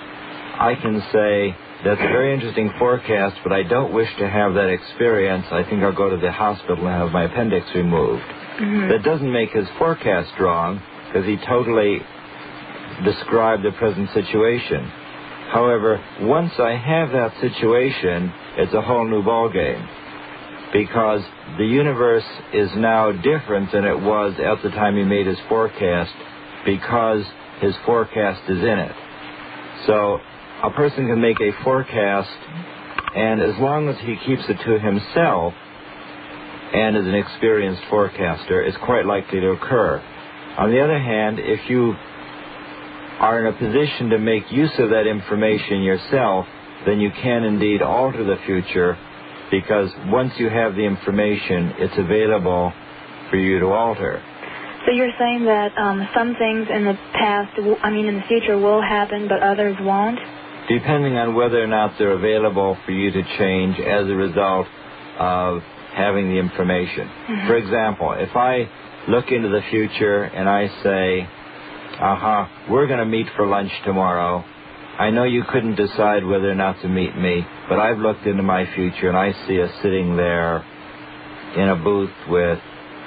I can say, that's a very interesting forecast, but I don't wish to have that experience. I think I'll go to the hospital and have my appendix removed. That doesn't make his forecast wrong, because he totally described the present situation. However, once I have that situation, it's a whole new ballgame, because the universe is now different than it was at the time he made his forecast, because his forecast is in it. So a person can make a forecast, and as long as he keeps it to himself and is an experienced forecaster, it's quite likely to occur. On the other hand, if you are in a position to make use of that information yourself, then you can indeed alter the future, because once you have the information, it's available for you to alter. So you're saying that some things in the past, in the future will happen, but others won't? Depending on whether or not they're available for you to change as a result of having the information. For example, if I look into the future and I say, we're going to meet for lunch tomorrow. I know you couldn't decide whether or not to meet me, but I've looked into my future and I see us sitting there in a booth with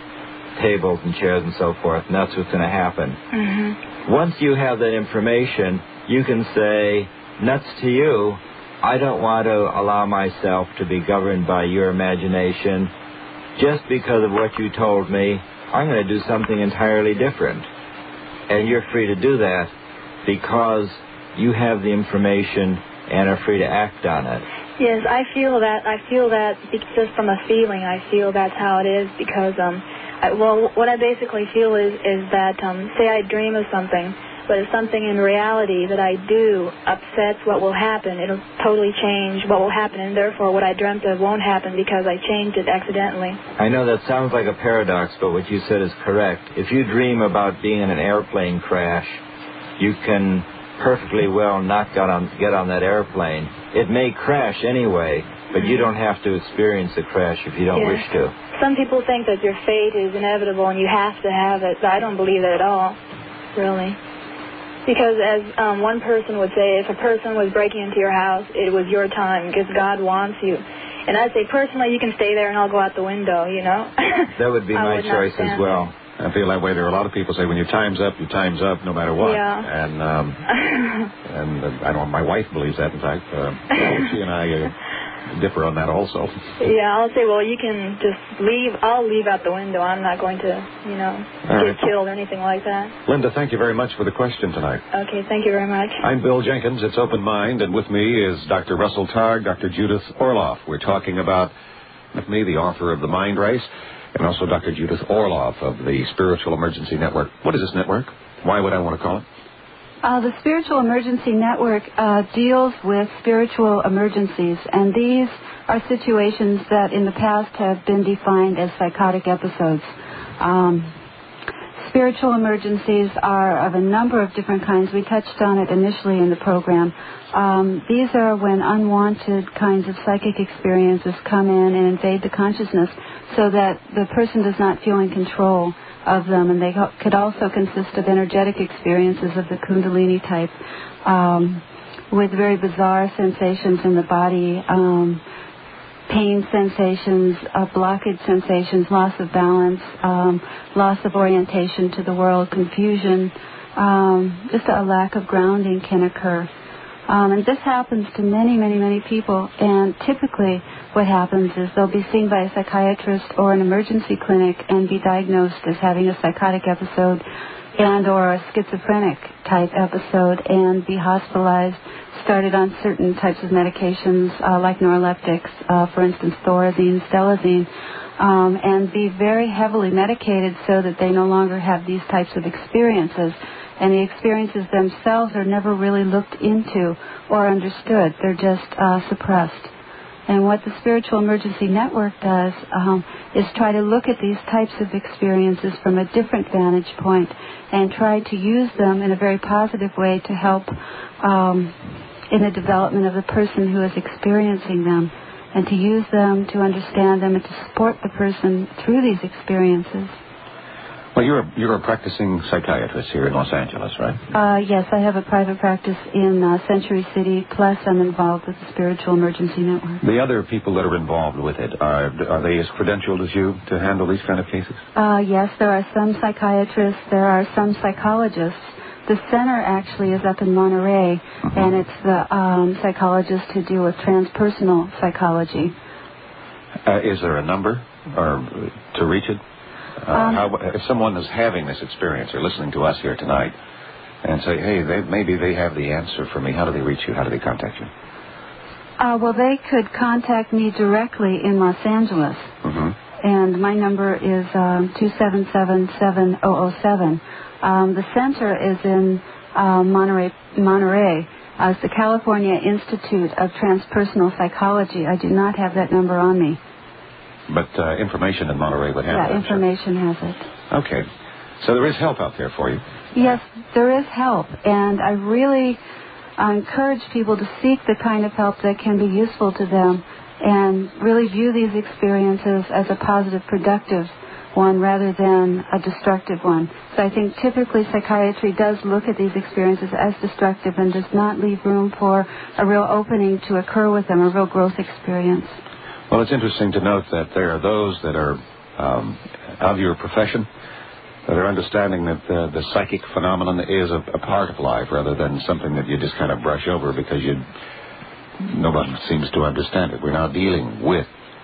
tables and chairs and so forth, and that's what's going to happen. Once you have that information, you can say, nuts to you, I don't want to allow myself to be governed by your imagination. Just because of what you told me, I'm going to do something entirely different. And you're free to do that because you have the information and are free to act on it. Yes, I feel that just from a feeling, I feel that's how it is, because what I basically feel is that say I dream of something, but if something in reality that I do upsets what will happen, it'll totally change what will happen, and therefore what I dreamt of won't happen because I changed it accidentally. I know that sounds like a paradox, but what you said is correct. If you dream about being in an airplane crash, you can perfectly well not get on that airplane. It may crash anyway, but you don't have to experience the crash if you don't wish to. Some people think that your fate is inevitable and you have to have it, but I don't believe that at all, really. Because as one person would say, if a person was breaking into your house, it was your time because God wants you. And I'd say, personally, you can stay there and I'll go out the window, you know. That would be my choice as well. I feel that way. There are a lot of people say when your time's up no matter what. Yeah. And I know my wife believes that, in fact. She and I differ on that also. Yeah, I'll say, well, you can just leave. I'll leave out the window. I'm not going to, get killed or anything like that. Linda, thank you very much for the question tonight. Okay, thank you very much. I'm Bill Jenkins. It's Open Mind, and with me is Dr. Russell Targ, Dr. Judith Orloff. We're talking about, with me, the author of The Mind Race, and also Dr. Judith Orloff of the Spiritual Emergency Network. What is this network? Why would I want to call it? The Spiritual Emergency Network deals with spiritual emergencies, and these are situations that in the past have been defined as psychotic episodes. Spiritual emergencies are of a number of different kinds. We touched on it initially in the program. These are when unwanted kinds of psychic experiences come in and invade the consciousness so that the person does not feel in control of them. And they could also consist of energetic experiences of the Kundalini type with very bizarre sensations in the body, pain sensations, blockage sensations, loss of balance, loss of orientation to the world, confusion, just a lack of grounding can occur. And this happens to many, many, many people. And typically what happens is they'll be seen by a psychiatrist or an emergency clinic and be diagnosed as having a psychotic episode and or a schizophrenic type episode and be hospitalized, started on certain types of medications like neuroleptics, for instance, thorazine, stelazine, and be very heavily medicated so that they no longer have these types of experiences. And the experiences themselves are never really looked into or understood. They're just suppressed. And what the Spiritual Emergency Network does is try to look at these types of experiences from a different vantage point and try to use them in a very positive way to help in the development of the person who is experiencing them, and to use them to understand them and to support the person through these experiences. Well, you're a practicing psychiatrist here in Los Angeles, right? Yes, I have a private practice in Century City, plus I'm involved with the Spiritual Emergency Network. The other people that are involved with it, are they as credentialed as you to handle these kind of cases? Yes, there are some psychiatrists, there are some psychologists. The center actually is up in Monterey, and it's the psychologists who deal with transpersonal psychology. Is there a number or to reach it? If someone is having this experience or listening to us here tonight and say, hey, maybe they have the answer for me, how do they reach you? How do they contact you? Well, they could contact me directly in Los Angeles. And my number is 277-7007. The center is in Monterey. It's the California Institute of Transpersonal Psychology. I do not have that number on me. But information in Monterey would have it. Yeah, information has it. Okay. So there is help out there for you. Yes, there is help. And I really encourage people to seek the kind of help that can be useful to them and really view these experiences as a positive, productive one rather than a destructive one. So I think typically psychiatry does look at these experiences as destructive and does not leave room for a real opening to occur with them, a real growth experience. Well, it's interesting to note that there are those that are of your profession that are understanding that the psychic phenomenon is a part of life rather than something that you just kind of brush over because nobody seems to understand it. We're now dealing with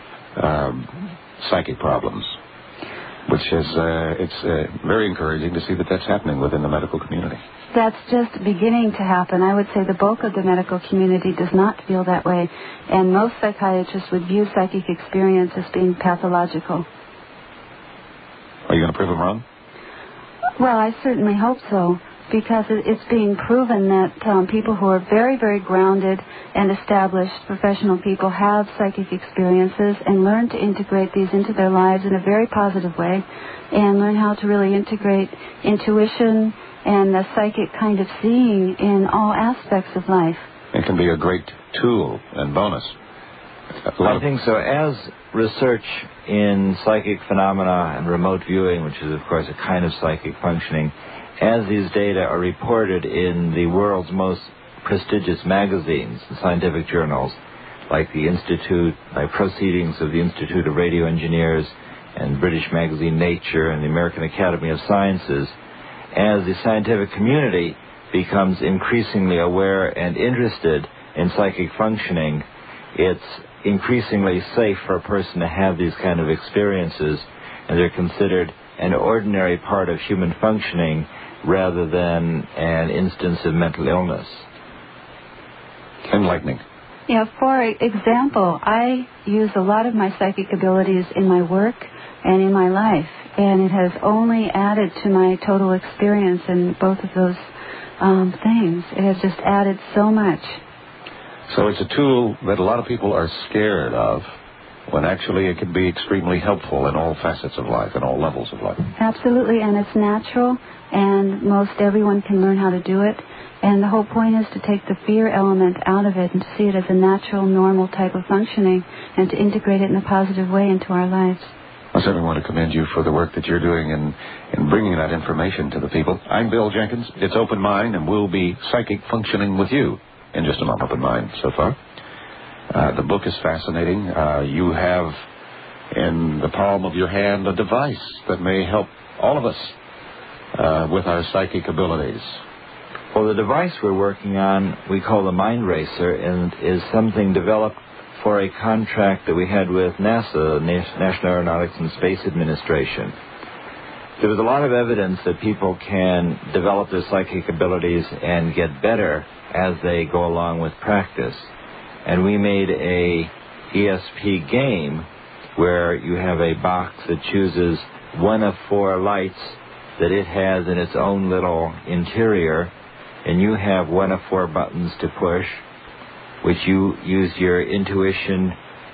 psychic problems, which is it's very encouraging to see that that's happening within the medical community. That's just beginning to happen. I would say the bulk of the medical community does not feel that way, and most psychiatrists would view psychic experience as being pathological. Are you going to prove them wrong? Well, I certainly hope so, because it's being proven that people who are very, very grounded and established professional people have psychic experiences and learn to integrate these into their lives in a very positive way and learn how to really integrate intuition and the psychic kind of seeing in all aspects of life. It can be a great tool and bonus. I think so. As research in psychic phenomena and remote viewing, which is, of course, a kind of psychic functioning, as these data are reported in the world's most prestigious magazines and scientific journals, like the Institute, like Proceedings of the Institute of Radio Engineers and British magazine Nature and the American Academy of Sciences, as the scientific community becomes increasingly aware and interested in psychic functioning, it's increasingly safe for a person to have these kind of experiences, and they're considered an ordinary part of human functioning rather than an instance of mental illness. Enlightening. Yeah, for example, I use a lot of my psychic abilities in my work and in my life, and it has only added to my total experience in both of those things. It has just added so much. So it's a tool that a lot of people are scared of when actually it can be extremely helpful in all facets of life, in all levels of life. Absolutely, and it's natural, and most everyone can learn how to do it. And the whole point is to take the fear element out of it and to see it as a natural, normal type of functioning and to integrate it in a positive way into our lives. I certainly want to commend you for the work that you're doing in bringing that information to the people. I'm Bill Jenkins. It's Open Mind, and we'll be psychic functioning with you in just a moment. Open Mind so far. The book is fascinating. You have in the palm of your hand a device that may help all of us with our psychic abilities. Well, the device we're working on, we call the Mind Racer, and is something developed for a contract that we had with NASA, the National Aeronautics and Space Administration. There was a lot of evidence that people can develop their psychic abilities and get better as they go along with practice. And we made a ESP game where you have a box that chooses one of 4 lights that it has in its own little interior, and you have one of 4 buttons to push, which you use your intuition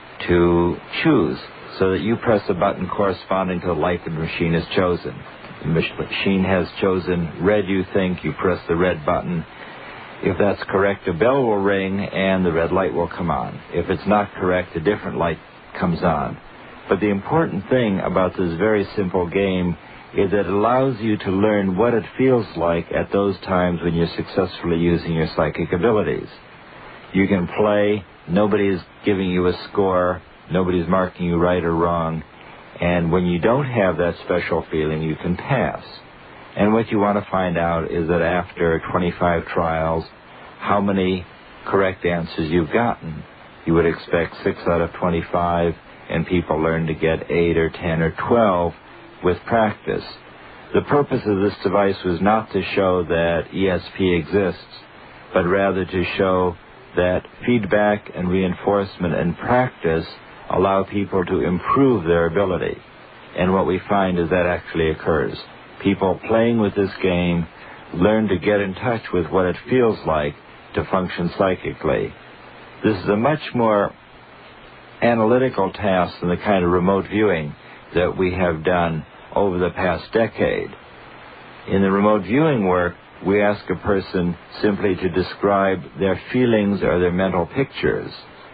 to choose, so that you press a button corresponding to the light the machine has chosen. The machine has chosen red, you think, you press the red button. If that's correct, a bell will ring and the red light will come on. If it's not correct, a different light comes on. But the important thing about this very simple game is that it allows you to learn what it feels like at those times when you're successfully using your psychic abilities. You can play, nobody's giving you a score, nobody's marking you right or wrong, and when you don't have that special feeling, you can pass. And what you want to find out is that after 25 trials, how many correct answers you've gotten. You would expect 6 out of 25, and people learn to get 8 or 10 or 12 with practice. The purpose of this device was not to show that ESP exists, but rather to show that feedback and reinforcement and practice allow people to improve their ability. And what we find is that actually occurs. People playing with this game learn to get in touch with what it feels like to function psychically. This is a much more analytical task than the kind of remote viewing that we have done over the past decade. In the remote viewing work, we ask a person simply to describe their feelings or their mental pictures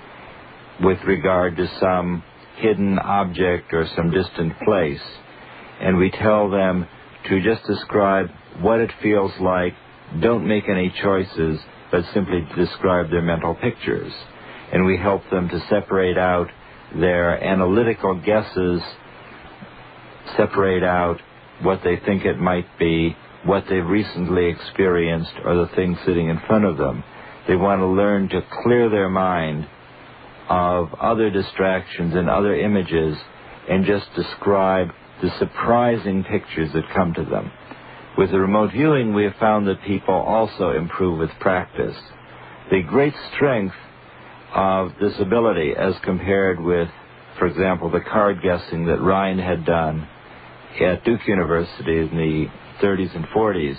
with regard to some hidden object or some distant place. And we tell them to just describe what it feels like, don't make any choices, but simply describe their mental pictures. And we help them to separate out their analytical guesses, separate out what they think it might be, what they've recently experienced, or the thing sitting in front of them. They want to learn to clear their mind of other distractions and other images and just describe the surprising pictures that come to them. With the remote viewing, we have found that people also improve with practice. The great strength of this ability as compared with, for example, the card guessing that Rhine had done at Duke University in the 30s and 40s,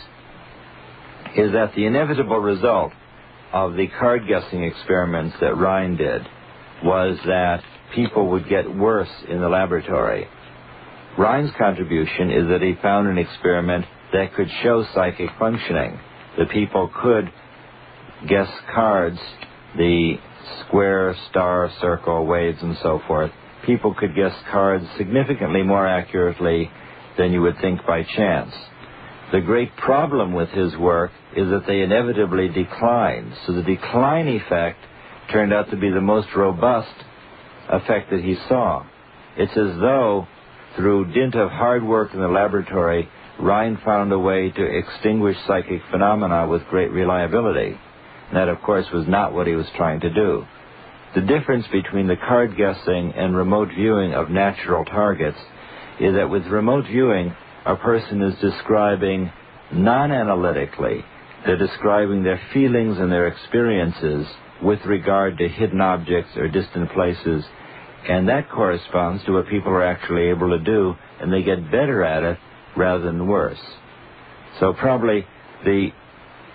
is that the inevitable result of the card guessing experiments that Rhine did was that people would get worse in the laboratory. Rhine's contribution is that he found an experiment that could show psychic functioning. The people could guess cards, the square, star, circle, waves, and so forth. People could guess cards significantly more accurately than you would think by chance. The great problem with his work is that they inevitably decline. So the decline effect turned out to be the most robust effect that he saw. It's as though, through dint of hard work in the laboratory, Rhine found a way to extinguish psychic phenomena with great reliability. And that, of course, was not what he was trying to do. The difference between the card guessing and remote viewing of natural targets is that with remote viewing, a person is describing non-analytically. They're describing their feelings and their experiences with regard to hidden objects or distant places, and that corresponds to what people are actually able to do, and they get better at it rather than worse. So probably the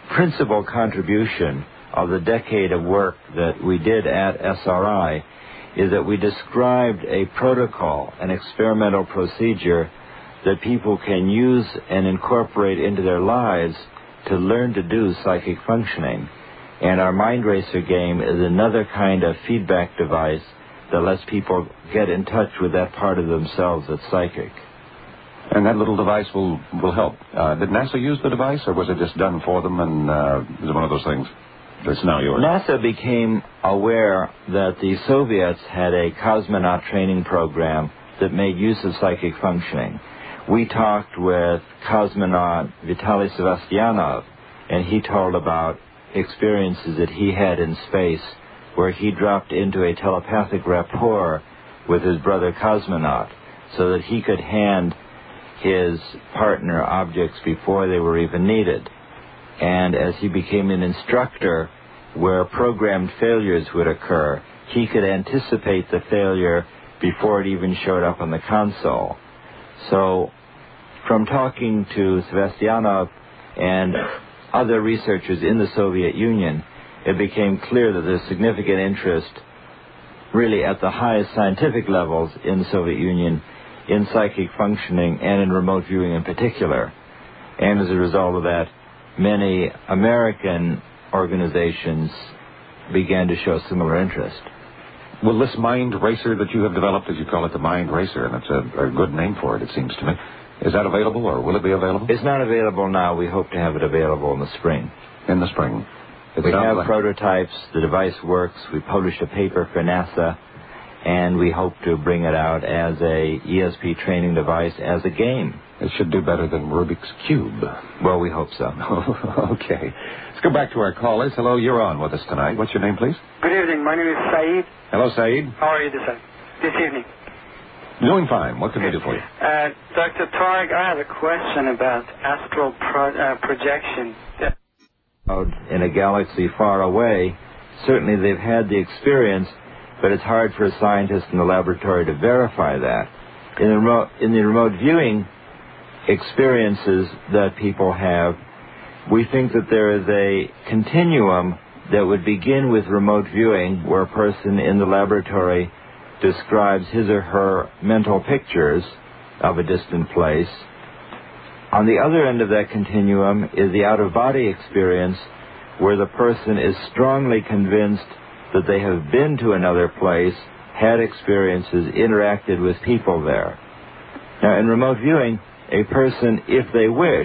principal contribution of the decade of work that we did at SRI is that we described a protocol, an experimental procedure that people can use and incorporate into their lives to learn to do psychic functioning. And our Mind Racer game is another kind of feedback device that lets people get in touch with that part of themselves that's psychic. And that little device will help. Did NASA use the device, or was it just done for them, and is it one of those things that's now yours? NASA became aware that the Soviets had a cosmonaut training program that made use of psychic functioning. We talked with cosmonaut Vitaly Sevastyanov, and he told about experiences that he had in space where he dropped into a telepathic rapport with his brother cosmonaut so that he could hand his partner objects before they were even needed. And as he became an instructor where programmed failures would occur, he could anticipate the failure before it even showed up on the console. So from talking to Sevastyanov and other researchers in the Soviet Union, it became clear that there's significant interest, really at the highest scientific levels in the Soviet Union, in psychic functioning and in remote viewing in particular. And as a result of that, many American organizations began to show similar interest. Will this Mind Racer that you have developed, as you call it, the Mind Racer, and it's a good name for it, it seems to me, is that available, or will it be available? It's not available now. We hope to have it available in the spring. In the spring. We have prototypes. The device works. We published a paper for NASA, and we hope to bring it out as a ESP training device, as a game. It should do better than Rubik's Cube. Well, we hope so. Okay. Let's go back to our callers. Hello, you're on with us tonight. What's your name, please? Good evening. My name is Saeed. Hello, Saeed. How are you this evening? Doing fine. What can we do for you? Dr. Targ, I have a question about astral projection. In a galaxy far away, certainly they've had the experience, but it's hard for a scientist in the laboratory to verify that. In the remote viewing experiences that people have, we think that there is a continuum that would begin with remote viewing, where a person in the laboratory describes his or her mental pictures of a distant place. On the other end of that continuum is the out-of-body experience, where the person is strongly convinced that they have been to another place, had experiences, interacted with people there. Now, in remote viewing, a person, if they wish,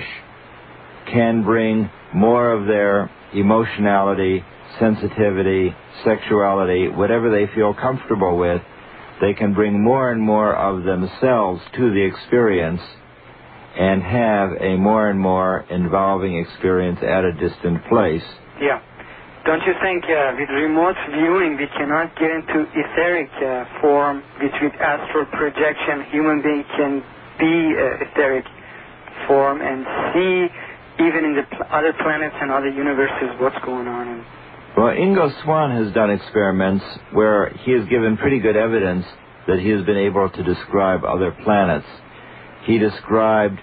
can bring more of their emotionality, sensitivity, sexuality, whatever they feel comfortable with. They can bring more and more of themselves to the experience and have a more and more involving experience at a distant place. Yeah. Don't you think with remote viewing we cannot get into etheric form, which with astral projection human being can be etheric form and see even in the other planets and other universes what's going on? Well, Ingo Swann has done experiments where he has given pretty good evidence that he has been able to describe other planets. He described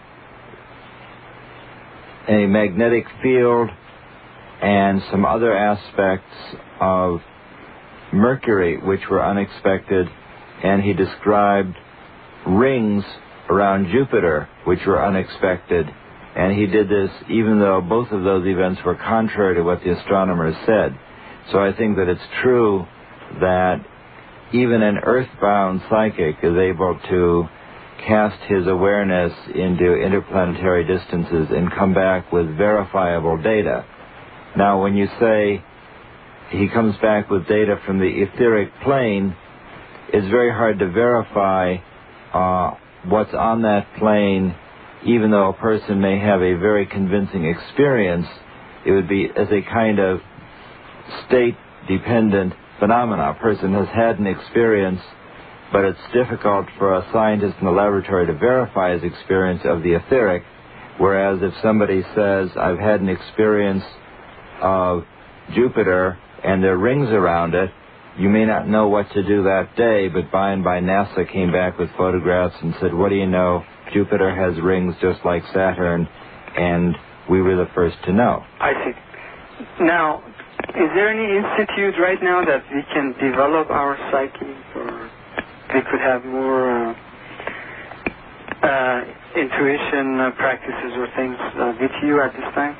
a magnetic field and some other aspects of Mercury which were unexpected, and he described rings around Jupiter which were unexpected. And he did this even though both of those events were contrary to what the astronomers said. So I think that it's true that even an earthbound psychic is able to cast his awareness into interplanetary distances and come back with verifiable data. Now, when you say he comes back with data from the etheric plane, it's very hard to verify what's on that plane. Even though a person may have a very convincing experience, it would be as a kind of state-dependent phenomena. A person has had an experience, but it's difficult for a scientist in the laboratory to verify his experience of the etheric, whereas if somebody says, I've had an experience of Jupiter and there are rings around it, you may not know what to do that day, but by and by NASA came back with photographs and said, what do you know? Jupiter has rings just like Saturn, and we were the first to know. I see. Now, Is there any institute right now that we can develop our psyche, or we could have more intuition practices or things with you at this time?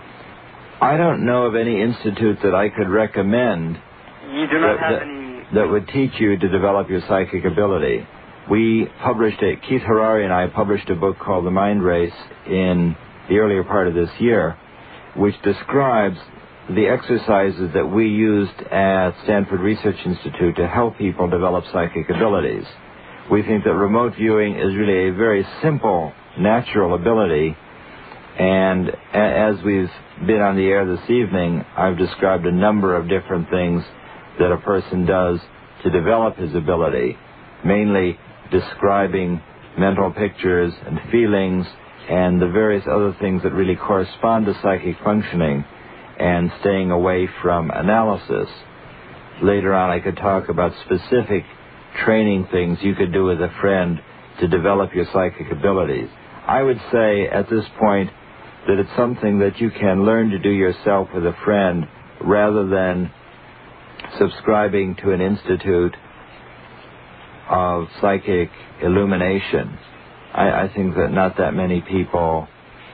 I don't know of any institute that I could recommend. You do not have any that would teach you to develop your psychic ability. We published Keith Harari and I published a book called The Mind Race in the earlier part of this year, which describes the exercises that we used at Stanford Research Institute to help people develop psychic abilities. We think that remote viewing is really a very simple, natural ability, and as we've been on the air this evening, I've described a number of different things that a person does to develop his ability, mainly describing mental pictures and feelings and the various other things that really correspond to psychic functioning, and staying away from analysis. Later on, I could talk about specific training things you could do with a friend to develop your psychic abilities. I would say at this point that it's something that you can learn to do yourself with a friend rather than subscribing to an institute of psychic illumination. I think that not that many people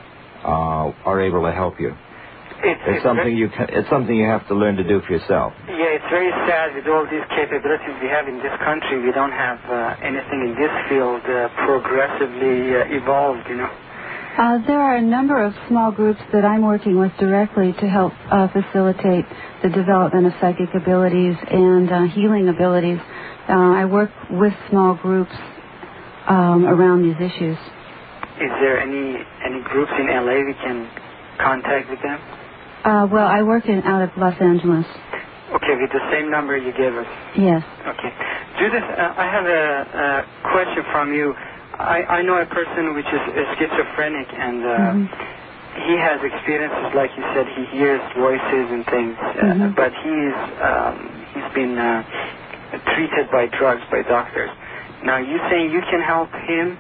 are able to help you. It's something you have to learn to do for yourself. Yeah, it's very sad with all these capabilities we have in this country. We don't have anything in this field progressively evolved, you know. There are a number of small groups that I'm working with directly to help facilitate the development of psychic abilities and healing abilities. I work with small groups around these issues. Is there any groups in LA we can contact with them? Well, I work out of Los Angeles. Okay, with the same number you gave us? Yes. Okay. Judith, I have a question from you. I know a person which is schizophrenic, and he has experiences, like you said, he hears voices and things, but he's been treated by drugs, by doctors. Now, you saying you can help him?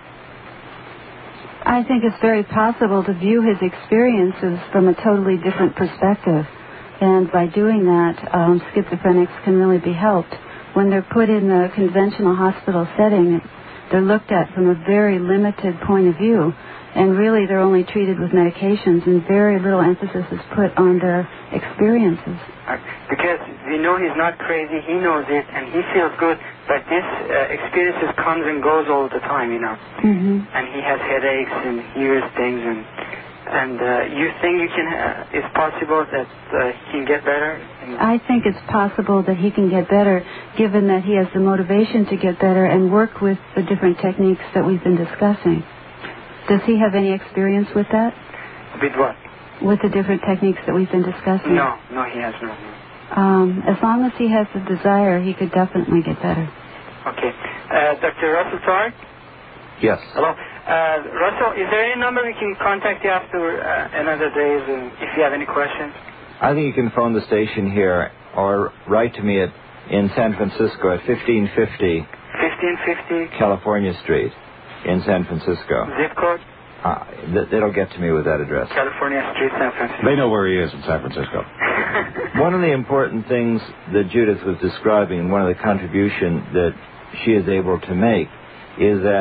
I think it's very possible to view his experiences from a totally different perspective. And by doing that, schizophrenics can really be helped. When they're put in the conventional hospital setting, they're looked at from a very limited point of view. And really, they're only treated with medications, and very little emphasis is put on their experiences. Because we know he's not crazy, he knows it, and he feels good, but this experiences comes and goes all the time, you know. And he has headaches and hears things, and you think it's possible that he can get better? I think it's possible that he can get better, given that he has the motivation to get better and work with the different techniques that we've been discussing. Does he have any experience with that? With what? With the different techniques that we've been discussing? No, he has not. As long as he has the desire, he could definitely get better. Okay. Dr. Russell Targ? Yes. Hello. Russell, is there any number we can contact you after another day if you have any questions? I think you can phone the station here or write to me in San Francisco at 1550 California Street in San Francisco. Zip code? It'll get to me with that address. California Street, San Francisco. They know where he is in San Francisco. One of the important things that Judith was describing, one of the contributions that she is able to make, is that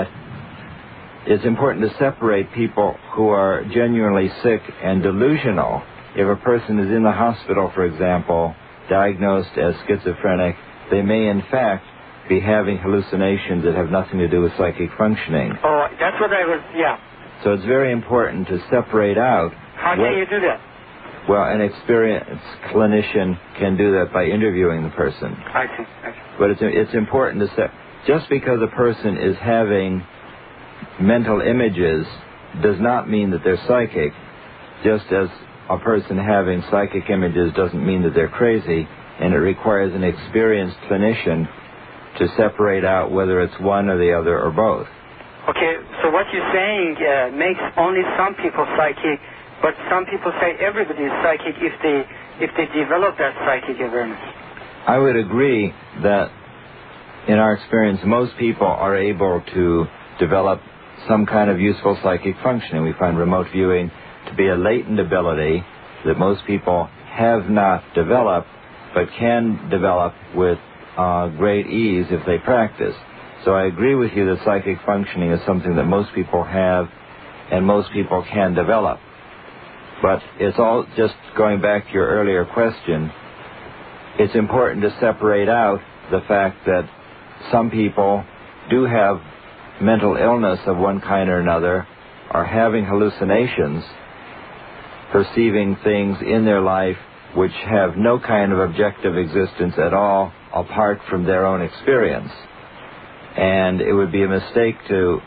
it's important to separate people who are genuinely sick and delusional. If a person is in the hospital, for example, diagnosed as schizophrenic, they may in fact be having hallucinations that have nothing to do with psychic functioning. Oh, that's what I was, yeah. So it's very important to separate out. How can you do that? Well, an experienced clinician can do that by interviewing the person. I see. But it's important to say, just because a person is having mental images does not mean that they're psychic, just as a person having psychic images doesn't mean that they're crazy, and it requires an experienced clinician to separate out whether it's one or the other or both. Okay, so what you're saying makes only some people psychic, but some people say everybody is psychic if they develop that psychic awareness. I would agree that in our experience, most people are able to develop some kind of useful psychic functioning. We find remote viewing to be a latent ability that most people have not developed, but can develop with great ease if they practice. So I agree with you that psychic functioning is something that most people have and most people can develop. But it's all just going back to your earlier question, it's important to separate out the fact that some people do have mental illness of one kind or another, are having hallucinations, perceiving things in their life which have no kind of objective existence at all apart from their own experience. And it would be a mistake to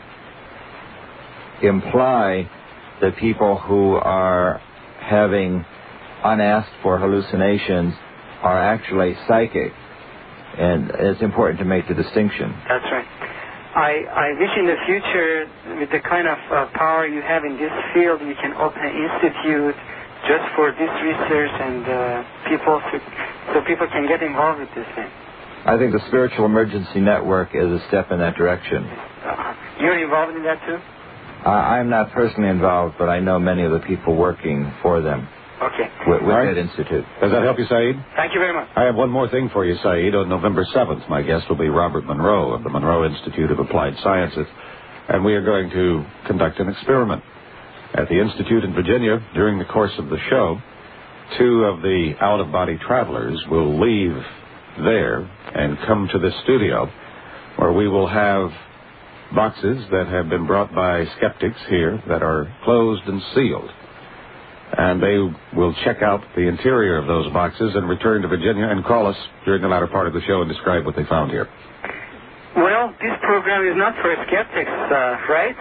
imply that people who are having unasked for hallucinations are actually psychic. And it's important to make the distinction. That's right. I wish in the future, with the kind of power you have in this field, you can open an institute just for this research and so people can get involved with this thing. I think the Spiritual Emergency Network is a step in that direction. You're involved in that too? I'm not personally involved, but I know many of the people working for them. Okay. With that institute. Does that help you, Saeed? Thank you very much. I have one more thing for you, Saeed. On November 7th, my guest will be Robert Monroe of the Monroe Institute of Applied Sciences, and we are going to conduct an experiment. At the Institute in Virginia, during the course of the show, 2 of the out-of-body travelers will leave there and come to this studio where we will have boxes that have been brought by skeptics here that are closed and sealed. And they will check out the interior of those boxes and return to Virginia and call us during the latter part of the show and describe what they found here. Well, this program is not for skeptics, right?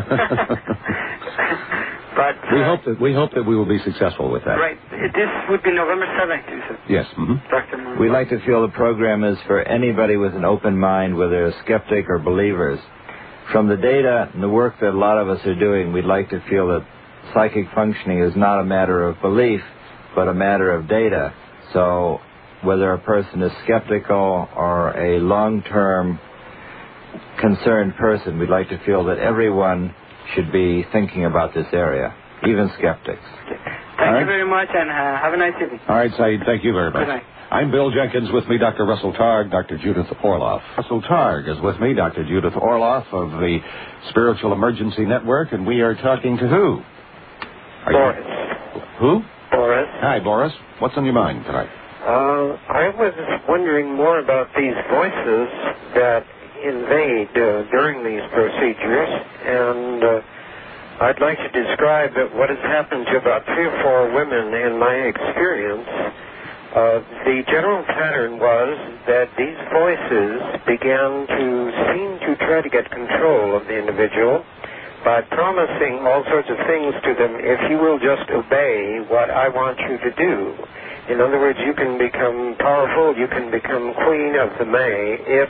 But we hope that we will be successful with that. Right. This would be November 7th, you said? Yes. Mm-hmm. Dr. Monroe. We like to feel the program is for anybody with an open mind, whether a skeptic or believers. From the data and the work that a lot of us are doing, we'd like to feel that psychic functioning is not a matter of belief, but a matter of data. So whether a person is skeptical or a long-term concerned person, we'd like to feel that everyone should be thinking about this area, even skeptics. Okay. Thank you very much, and have a nice evening. All right, Saeed, thank you very much. Good night. I'm Bill Jenkins. With me, Dr. Russell Targ, Dr. Judith Orloff. Russell Targ is with me, Dr. Judith Orloff of the Spiritual Emergency Network, and we are talking to who? Boris. Who? Boris. Hi, Boris. What's on your mind tonight? I was wondering more about these voices that invade during these procedures, and I'd like to describe what has happened to about 3 or 4 women in my experience. The general pattern was that these voices began to seem to try to get control of the individual by promising all sorts of things to them. If you will just obey what I want you to do. In other words, you can become powerful, you can become queen of the May if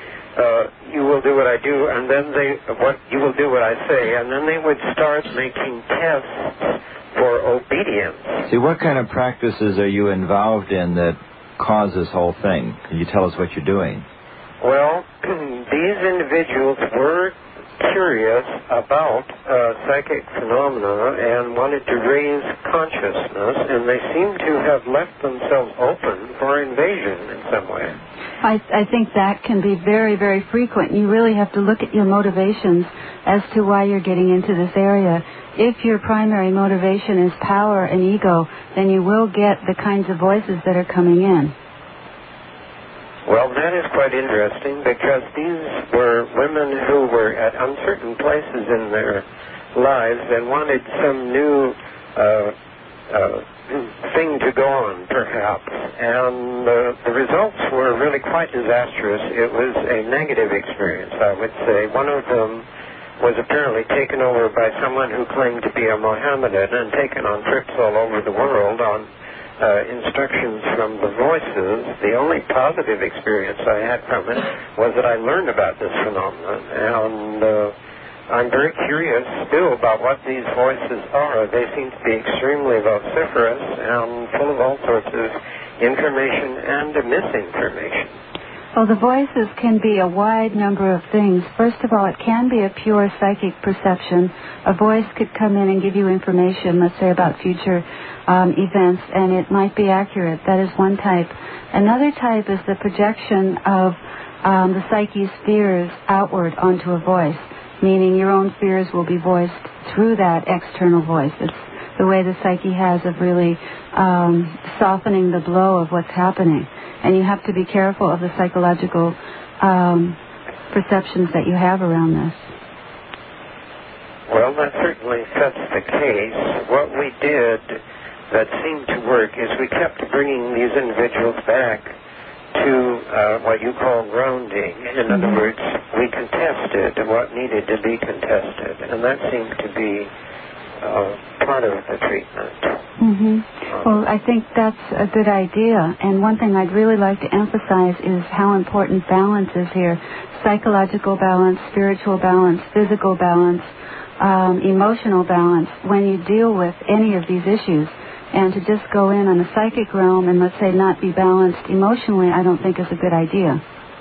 you will do what I do, and then you will do what I say, and then they would start making tests for obedience. See, what kind of practices are you involved in that cause this whole thing? Can you tell us what you're doing? Well, these individuals were curious about psychic phenomena and wanted to raise consciousness, and they seem to have left themselves open for invasion in some way. I think that can be very, very frequent. You really have to look at your motivations as to why you're getting into this area. If your primary motivation is power and ego, then you will get the kinds of voices that are coming in. Well, that is quite interesting, because these were women who were at uncertain places in their lives and wanted some new thing to go on, perhaps. And the results were really quite disastrous. It was a negative experience, I would say. One of them was apparently taken over by someone who claimed to be a Mohammedan and taken on trips all over the world on instructions from the voices. The only positive experience I had from it was that I learned about this phenomenon, and I'm very curious still about what these voices are. They seem to be extremely vociferous and full of all sorts of information and misinformation. Well, the voices can be a wide number of things. First of all, it can be a pure psychic perception. A voice could come in and give you information, let's say, about future events, and it might be accurate. That is one type. Another type is the projection of the psyche's fears outward onto a voice, meaning your own fears will be voiced through that external voice. It's the way the psyche has of really softening the blow of what's happening. And you have to be careful of the psychological perceptions that you have around this. Well, that certainly fits the case. What we did that seemed to work is we kept bringing these individuals back to what you call grounding. In other words, we contested what needed to be contested, and that seemed to be part of the treatment. Well, I think that's a good idea. And one thing I'd really like to emphasize is how important balance is here. Psychological balance, spiritual balance, physical balance, emotional balance when you deal with any of these issues. And to just go in on the psychic realm and, let's say, not be balanced emotionally, I don't think is a good idea.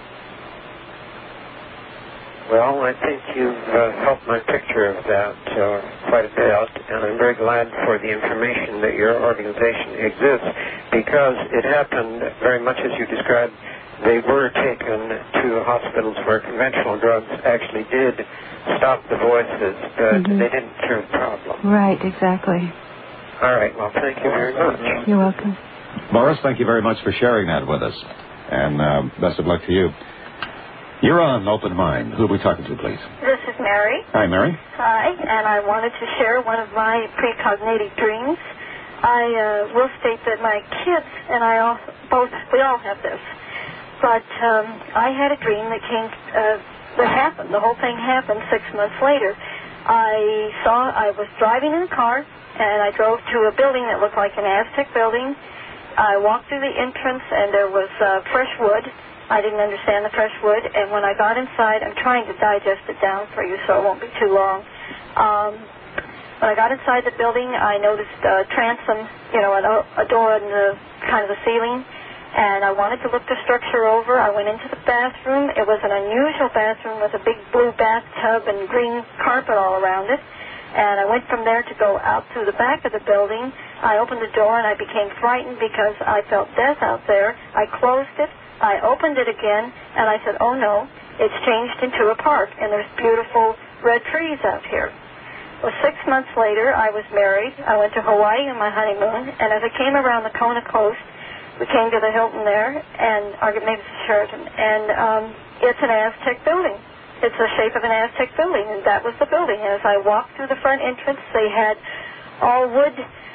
Well, I think you've helped my picture of that quite a bit, and I'm very glad for the information that your organization exists, because it happened very much as you described. They were taken to hospitals where conventional drugs actually did stop the voices, but they didn't cure the problem. Right, exactly. All right, well, thank you very much. You're welcome. Morris, thank you very much for sharing that with us, and best of luck to you. You're on Open Mind. Who are we talking to, please? This is Mary. Hi, Mary. Hi, and I wanted to share one of my precognitive dreams. I will state that my kids and we all have this. But I had a dream that happened. The whole thing happened 6 months later. I was driving in a car, and I drove to a building that looked like an Aztec building. I walked through the entrance, and there was fresh wood. I didn't understand the fresh wood, and when I got inside, I'm trying to digest it down for you so it won't be too long. When I got inside the building, I noticed a transom, a door in the kind of the ceiling, and I wanted to look the structure over. I went into the bathroom. It was an unusual bathroom with a big blue bathtub and green carpet all around it, and I went from there to go out through the back of the building. I opened the door, and I became frightened because I felt death out there. I closed it. I opened it again, and I said, oh, no, it's changed into a park, and there's beautiful red trees out here. Well, 6 months later, I was married. I went to Hawaii on my honeymoon, and as I came around the Kona coast, we came to the Hilton there, or maybe it's the Sheraton, and it's an Aztec building. It's the shape of an Aztec building, and that was the building. As I walked through the front entrance, they had all wood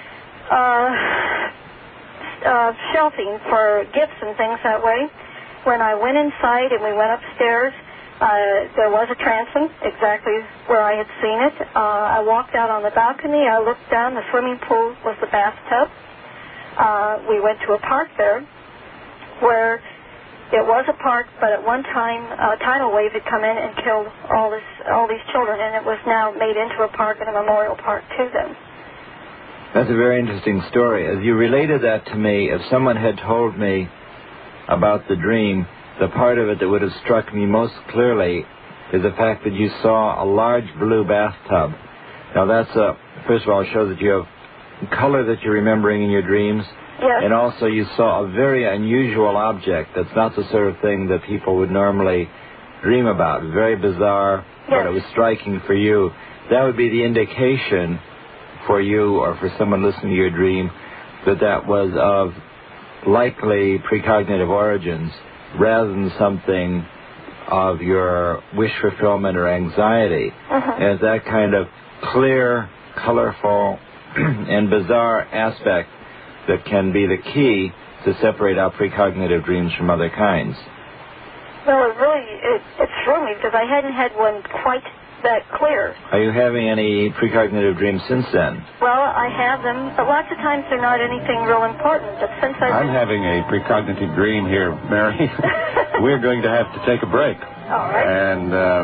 shelving for gifts and things that way. When I went inside and we went upstairs, there was a transom exactly where I had seen it. I walked out on the balcony. I looked down. The swimming pool was the bathtub. We went to a park there where it was a park, but at one time a tidal wave had come in and killed all these children, and it was now made into a park and a memorial park to them. That's a very interesting story. As you related that to me, if someone had told me about the dream, the part of it that would have struck me most clearly is the fact that you saw a large blue bathtub. Now that's, first of all, shows that you have color that you're remembering in your dreams. Yes. And also you saw a very unusual object that's not the sort of thing that people would normally dream about. Very bizarre, but it was striking for you. That would be the indication for you or for someone listening to your dream that was of likely precognitive origins rather than something of your wish fulfillment or anxiety. As that kind of clear, colorful, and bizarre aspect that can be the key to separate out precognitive dreams from other kinds. Well, it threw me because I hadn't had one quite that clear. Are you having any precognitive dreams since then? Well, I have them, but lots of times they're not anything real important. But since I'm having a precognitive dream here, Mary. We're going to have to take a break. All right. And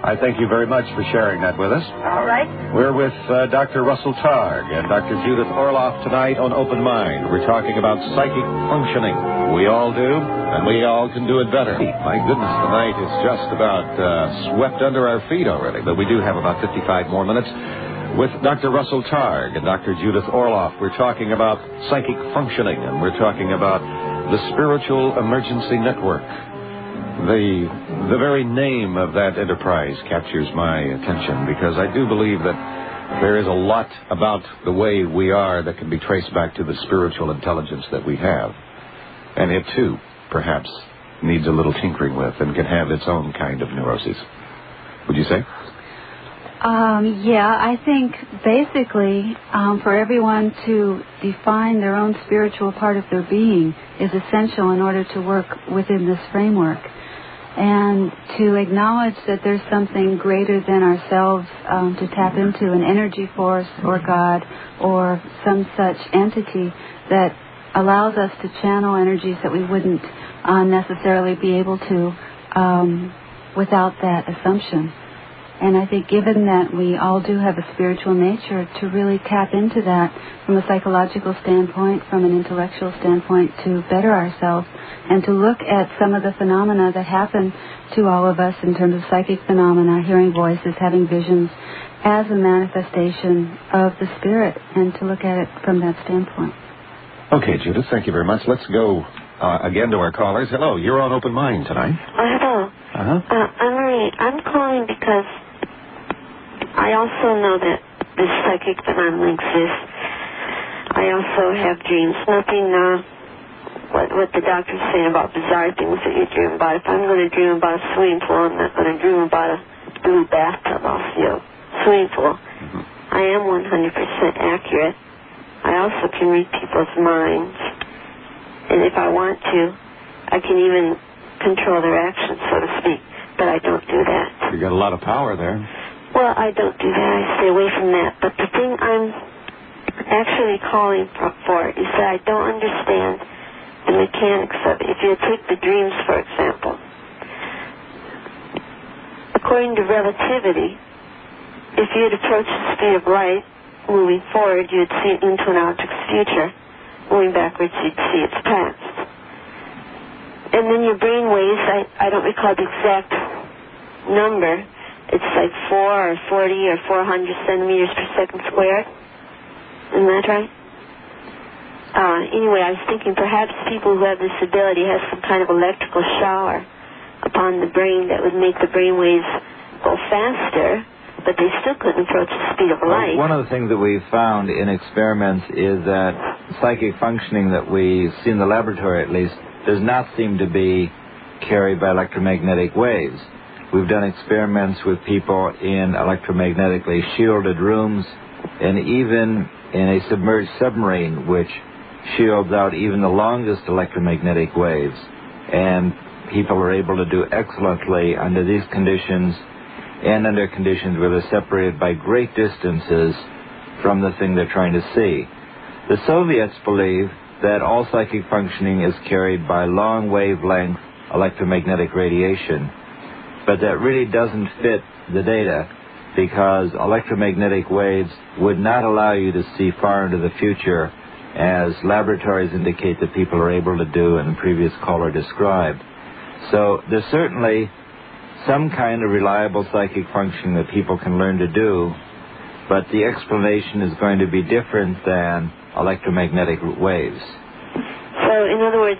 I thank you very much for sharing that with us. All right. We're with Dr. Russell Targ and Dr. Judith Orloff tonight on Open Mind. We're talking about psychic functioning. We all do, and we all can do it better. My goodness, the night is just about swept under our feet already, but we do have about 55 more minutes. With Dr. Russell Targ and Dr. Judith Orloff, we're talking about psychic functioning, and we're talking about the Spiritual Emergency Network. The very name of that enterprise captures my attention because I do believe that there is a lot about the way we are that can be traced back to the spiritual intelligence that we have. And it, too, perhaps, needs a little tinkering with and can have its own kind of neuroses. Would you say? Yeah, I think basically for everyone to define their own spiritual part of their being is essential in order to work within this framework. And to acknowledge that there's something greater than ourselves to tap into, an energy force or God or some such entity that allows us to channel energies that we wouldn't necessarily be able to without that assumption. And I think given that we all do have a spiritual nature, to really tap into that from a psychological standpoint, from an intellectual standpoint, to better ourselves, and to look at some of the phenomena that happen to all of us in terms of psychic phenomena, hearing voices, having visions, as a manifestation of the spirit, and to look at it from that standpoint. Okay, Judith, thank you very much. Let's go again to our callers. Hello, you're on Open Mind tonight. Hello. Anne-Marie, I'm calling because I also know that this psychic phenomenon exists. I also have dreams. Nothing, what the doctor's saying about bizarre things that you dream about. If I'm going to dream about a swimming pool, I'm not going to dream about a blue bathtub. I'll see a swimming pool. Mm-hmm. I am 100% accurate. I also can read people's minds. And if I want to, I can even control their actions, so to speak. But I don't do that. You got a lot of power there. Well, I don't do that. I stay away from that. But the thing I'm actually calling for is that I don't understand the mechanics of it. If you take the dreams, for example, according to relativity, if you had approached the speed of light moving forward, you would see it into an object's future. Moving backwards, you'd see its past. And then your brain waves, I don't recall the exact number. It's like 4 or 40 or 400 centimeters per second squared. Isn't that right? Anyway, I was thinking perhaps people who have this ability have some kind of electrical shower upon the brain that would make the brain waves go faster, but they still couldn't approach the speed of light. One of the things that we've found in experiments is that psychic functioning that we see in the laboratory, at least, does not seem to be carried by electromagnetic waves. We've done experiments with people in electromagnetically shielded rooms and even in a submerged submarine, which shields out even the longest electromagnetic waves. And people are able to do excellently under these conditions and under conditions where they're separated by great distances from the thing they're trying to see. The Soviets believe that all psychic functioning is carried by long wavelength electromagnetic radiation. But that really doesn't fit the data because electromagnetic waves would not allow you to see far into the future, as laboratories indicate that people are able to do and the previous caller described. So there's certainly some kind of reliable psychic functioning that people can learn to do, but the explanation is going to be different than electromagnetic waves. So, in other words,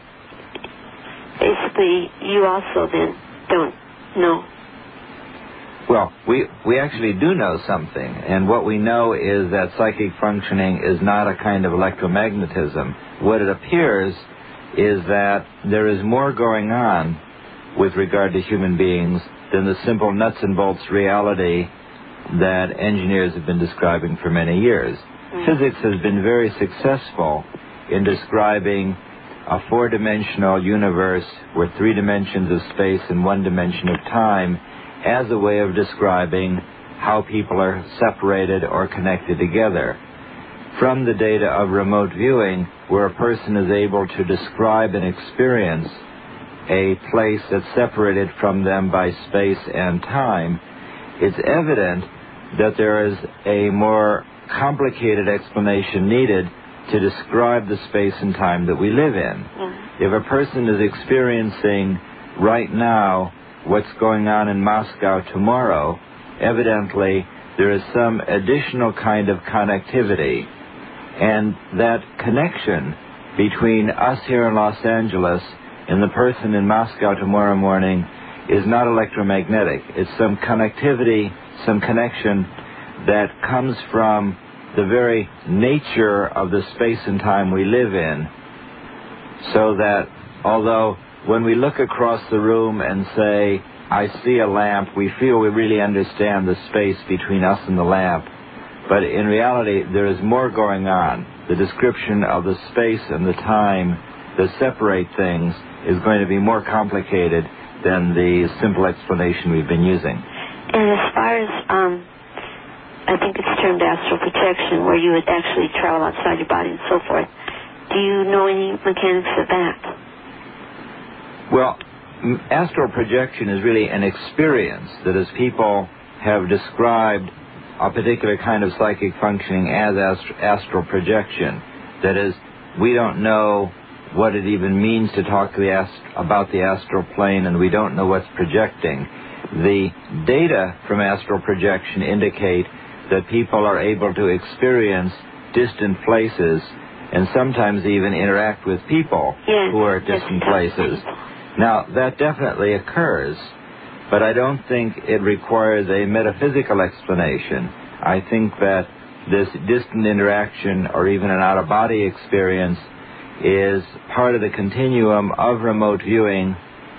you also then don't know. Well, we actually do know something, and what we know is that psychic functioning is not a kind of electromagnetism. What it appears is that there is more going on with regard to human beings than the simple nuts and bolts reality that engineers have been describing for many years. Physics has been very successful in describing a four-dimensional universe where 3 dimensions of space and 1 dimension of time as a way of describing how people are separated or connected together. From the data of remote viewing, where a person is able to describe an experience a place that's separated from them by space and time, it's evident that there is a more complicated explanation needed to describe the space and time that we live in. If a person is experiencing right now what's going on in Moscow tomorrow, evidently there is some additional kind of connectivity. And that connection between us here in Los Angeles and the person in Moscow tomorrow morning is not electromagnetic. It's some connectivity, some connection that comes from the very nature of the space and time we live in. So that although when we look across the room and say, I see a lamp, we feel we really understand the space between us and the lamp. But in reality, there is more going on. The description of the space and the time that separate things is going to be more complicated than the simple explanation we've been using. And as far as, I think it's termed astral projection, where you would actually travel outside your body and so forth, do you know any mechanics of that? Well, astral projection is really an experience that, as people have described a particular kind of psychic functioning as astral projection. That is, we don't know what it even means to talk about the astral plane, and we don't know what's projecting. The data from astral projection indicate that people are able to experience distant places and sometimes even interact with people who are at distant places. Now, that definitely occurs, but I don't think it requires a metaphysical explanation. I think that this distant interaction or even an out-of-body experience is part of the continuum of remote viewing.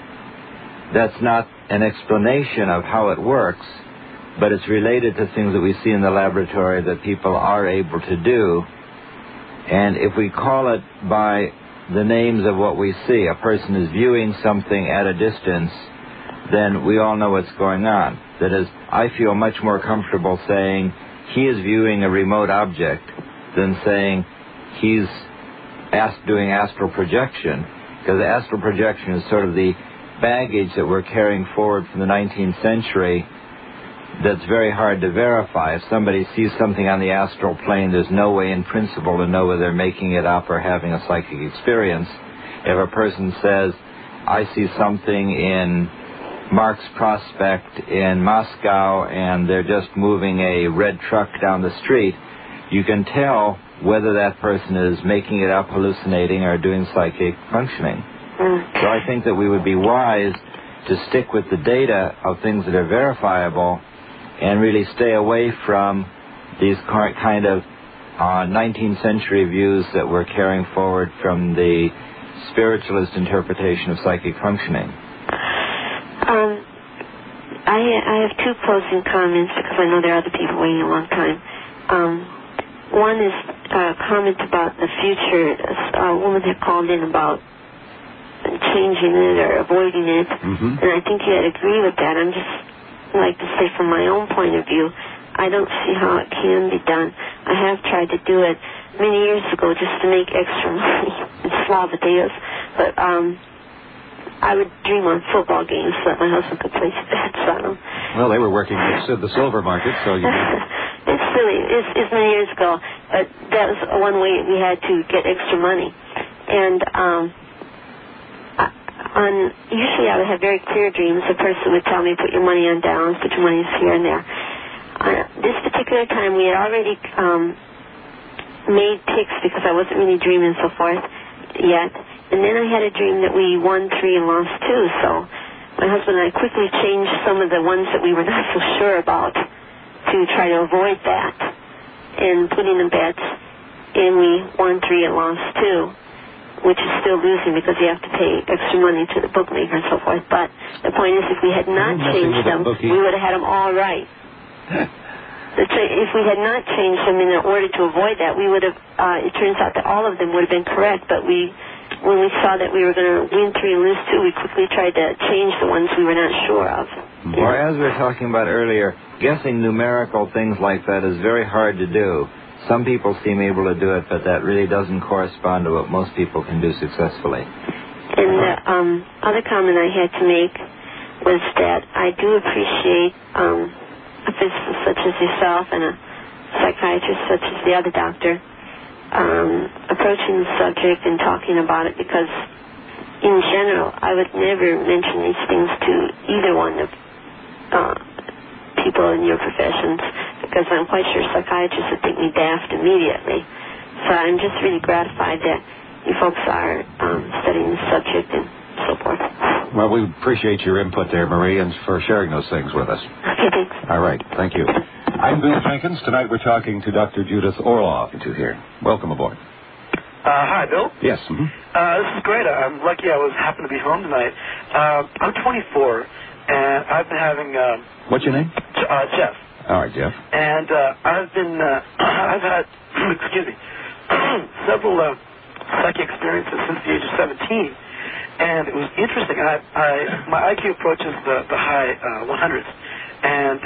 That's not an explanation of how it works, but it's related to things that we see in the laboratory that people are able to do. And if we call it by the names of what we see, a person is viewing something at a distance, then we all know what's going on. That is, I feel much more comfortable saying he is viewing a remote object than saying he's doing astral projection, because astral projection is sort of the baggage that we're carrying forward from the 19th century that's very hard to verify. If somebody sees something on the astral plane, there's no way in principle to know whether they're making it up or having a psychic experience. If a person says, I see something in Marx Prospect in Moscow and they're just moving a red truck down the street, you can tell whether that person is making it up, hallucinating, or doing psychic functioning. So I think that we would be wise to stick with the data of things that are verifiable and really stay away from these kind of 19th century views that we're carrying forward from the spiritualist interpretation of psychic functioning. I have two closing comments because I know there are other people waiting a long time. One is a comment about the future. A woman had called in about changing it or avoiding it, and I think you had agreed with that. I'm just like to say from my own point of view, I don't see how it can be done. I have tried to do it many years ago just to make extra money in Slav days, but I would dream on football games so that my husband could place bets on them. Well, they were working the silver market, so you It's silly. It's many years ago, but that was one way we had to get extra money. And usually I would have very clear dreams. The person would tell me, put your money on downs, put your money here and there. This particular time we had already made picks because I wasn't really dreaming so forth yet. And then I had a dream that we won 3 and lost 2. So my husband and I quickly changed some of the ones that we were not so sure about to try to avoid that and put in the bets. And we won 3 and lost 2, which is still losing because you have to pay extra money to the bookmaker and so forth. But the point is, if we had not changed them, we would have had them all right. If we had not changed them in order to avoid that, we would have, it turns out that all of them would have been correct, but when we saw that we were going to win 3 and lose 2, we quickly tried to change the ones we were not sure of. Or as we were talking about earlier, guessing numerical things like that is very hard to do. Some people seem able to do it, but that really doesn't correspond to what most people can do successfully. And the other comment I had to make was that I do appreciate a physicist such as yourself and a psychiatrist such as the other doctor approaching the subject and talking about it, because in general I would never mention these things to either one of people in your professions, because I'm quite sure psychiatrists would think me daft immediately. So I'm just really gratified that you folks are studying the subject and so forth. Well, we appreciate your input there, Marie, and for sharing those things with us. Okay, thanks. All right, thank you. I'm Bill Jenkins. Tonight we're talking to Dr. Judith Orloff here. Welcome aboard. Hi, Bill. Yes. This is great. I'm lucky I happened to be home tonight. I'm 24, and I've been having... What's your name? Jeff. All right, Jeff. And I've had, excuse me, several psychic experiences since the age of 17. And it was interesting. My IQ approaches the high 100s. And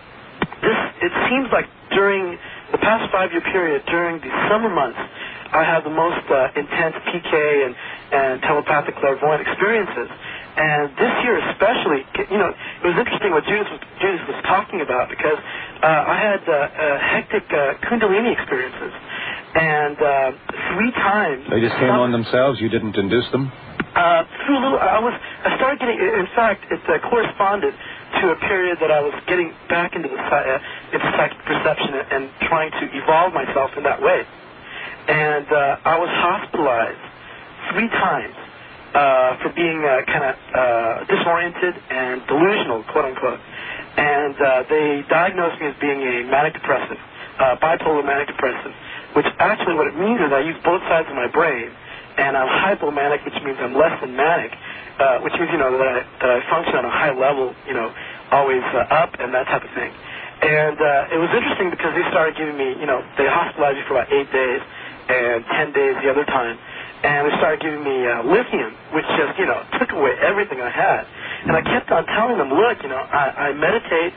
it seems like during the past 5-year period, during the summer months, I have the most intense PK and telepathic clairvoyant experiences. And this year especially, it was interesting what Judith was talking about, because I had hectic Kundalini experiences. And 3 times... They just came on themselves? You didn't induce them? Through a little... I started getting... In fact, it corresponded to a period that I was getting back into psychic perception and trying to evolve myself in that way. And I was hospitalized 3 times for being kind of disoriented and delusional, quote-unquote. And they diagnosed me as being a manic-depressive, bipolar manic-depressive, which actually what it means is I use both sides of my brain, and I'm hypomanic, which means I'm less than manic, which means, that I function on a high level, always up and that type of thing. And it was interesting because they started giving me, they hospitalized me for about 8 days and 10 days the other time. And they started giving me lithium, which just, took away everything I had. And I kept on telling them, look, I meditate,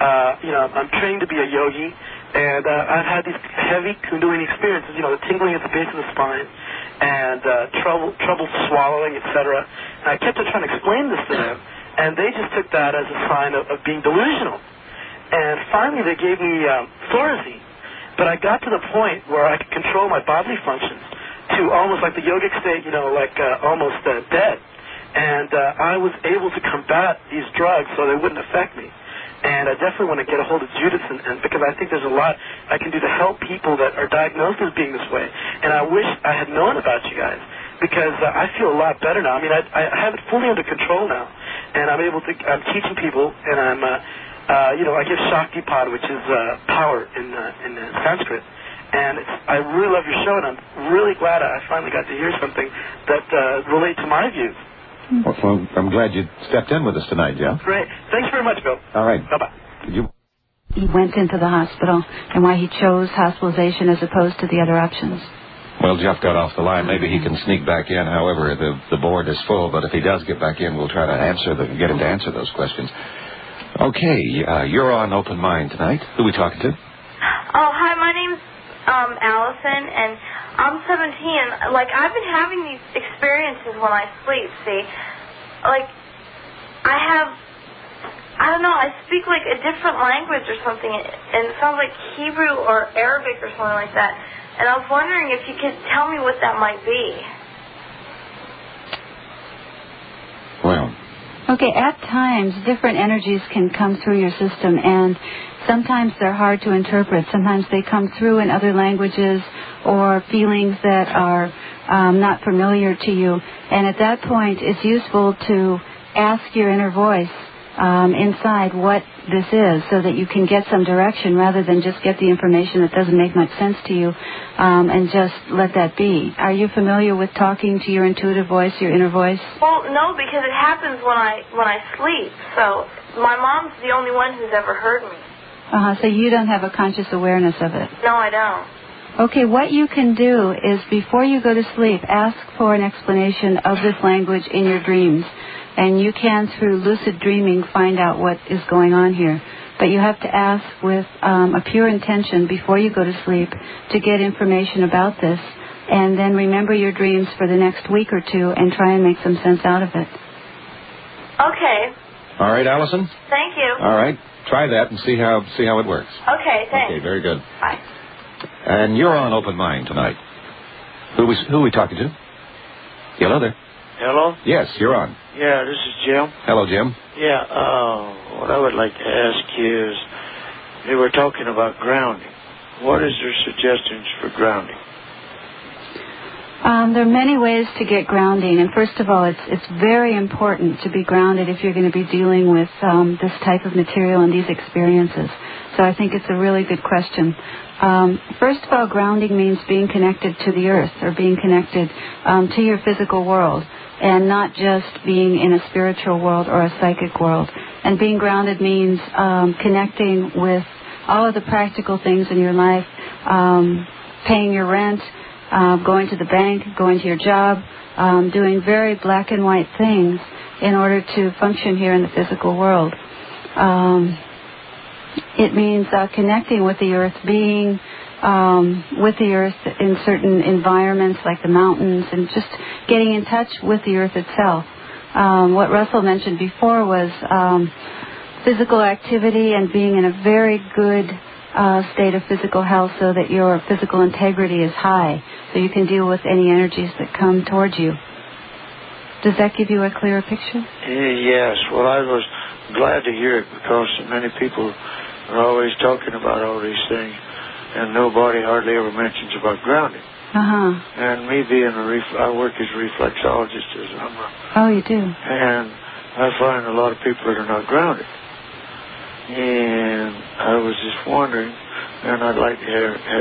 I'm trained to be a yogi, and I've had these heavy Kundalini experiences, the tingling at the base of the spine, and trouble swallowing, etc. And I kept on trying to explain this to them, and they just took that as a sign of being delusional. And finally they gave me Thorazine, but I got to the point where I could control my bodily functions to almost like the yogic state, almost dead. And I was able to combat these drugs so they wouldn't affect me. And I definitely want to get a hold of Judith, and because I think there's a lot I can do to help people that are diagnosed as being this way. And I wish I had known about you guys, because I feel a lot better now. I mean, I have it fully under control now, and I'm teaching people, and I give Shaktipat, which is power in Sanskrit. And I really love your show, and I'm really glad I finally got to hear something that relates to my views. Well, I'm glad you stepped in with us tonight, Jeff. Great. Thanks very much, Bill. All right. Bye-bye. He went into the hospital, and why he chose hospitalization as opposed to the other options. Well, Jeff got off the line. Maybe he can sneak back in. However, the board is full, but if he does get back in, we'll try to get him to answer those questions. Okay, you're on Open Mind tonight. Who are we talking to? Oh, hi, my name's Allison, and I'm 17. Like, I've been having these experiences when I sleep, see. Like, I don't know, I speak like a different language or something, and it sounds like Hebrew or Arabic or something like that. And I was wondering if you could tell me what that might be. Well. Okay, at times, different energies can come through your system, and sometimes they're hard to interpret. Sometimes they come through in other languages or feelings that are not familiar to you. And at that point, it's useful to ask your inner voice inside what this is, so that you can get some direction rather than just get the information that doesn't make much sense to you and just let that be. Are you familiar with talking to your intuitive voice, your inner voice? Well, no, because it happens when I sleep. So my mom's the only one who's ever heard me. So you don't have a conscious awareness of it? No, I don't. Okay, what you can do is before you go to sleep, ask for an explanation of this language in your dreams. And you can, through lucid dreaming, find out what is going on here. But you have to ask with a pure intention before you go to sleep to get information about this and then remember your dreams for the next week or two and try and make some sense out of it. Okay. All right, Allison? Thank you. All right. Try that and see how it works. Okay, thanks. Okay, very good. Bye. And you're on Open Mind tonight. Who are we talking to? Hello there. Hello? Yes, you're on. Yeah, this is Jim. Hello, Jim. Yeah, what I would like to ask you is, they were talking about grounding. What is your suggestions for grounding? There are many ways to get grounding, and first of all, it's very important to be grounded if you're going to be dealing with this type of material and these experiences. So I think it's a really good question. First of all, grounding means being connected to the earth or being connected to your physical world and not just being in a spiritual world or a psychic world. And being grounded means connecting with all of the practical things in your life, paying your rent, going to the bank, going to your job, doing very black and white things in order to function here in the physical world. It means connecting with the earth, being with the earth in certain environments like the mountains, and just getting in touch with the earth itself. What Russell mentioned before was physical activity and being in a very good state of physical health so that your physical integrity is high, so you can deal with any energies that come towards you. Does that give you a clearer picture? Yes. Well, I was glad to hear it because many people are always talking about all these things, and nobody hardly ever mentions about grounding. And me being I work as a reflexologist. Oh, you do? And I find a lot of people that are not grounded. And I was just wondering, and I'd like to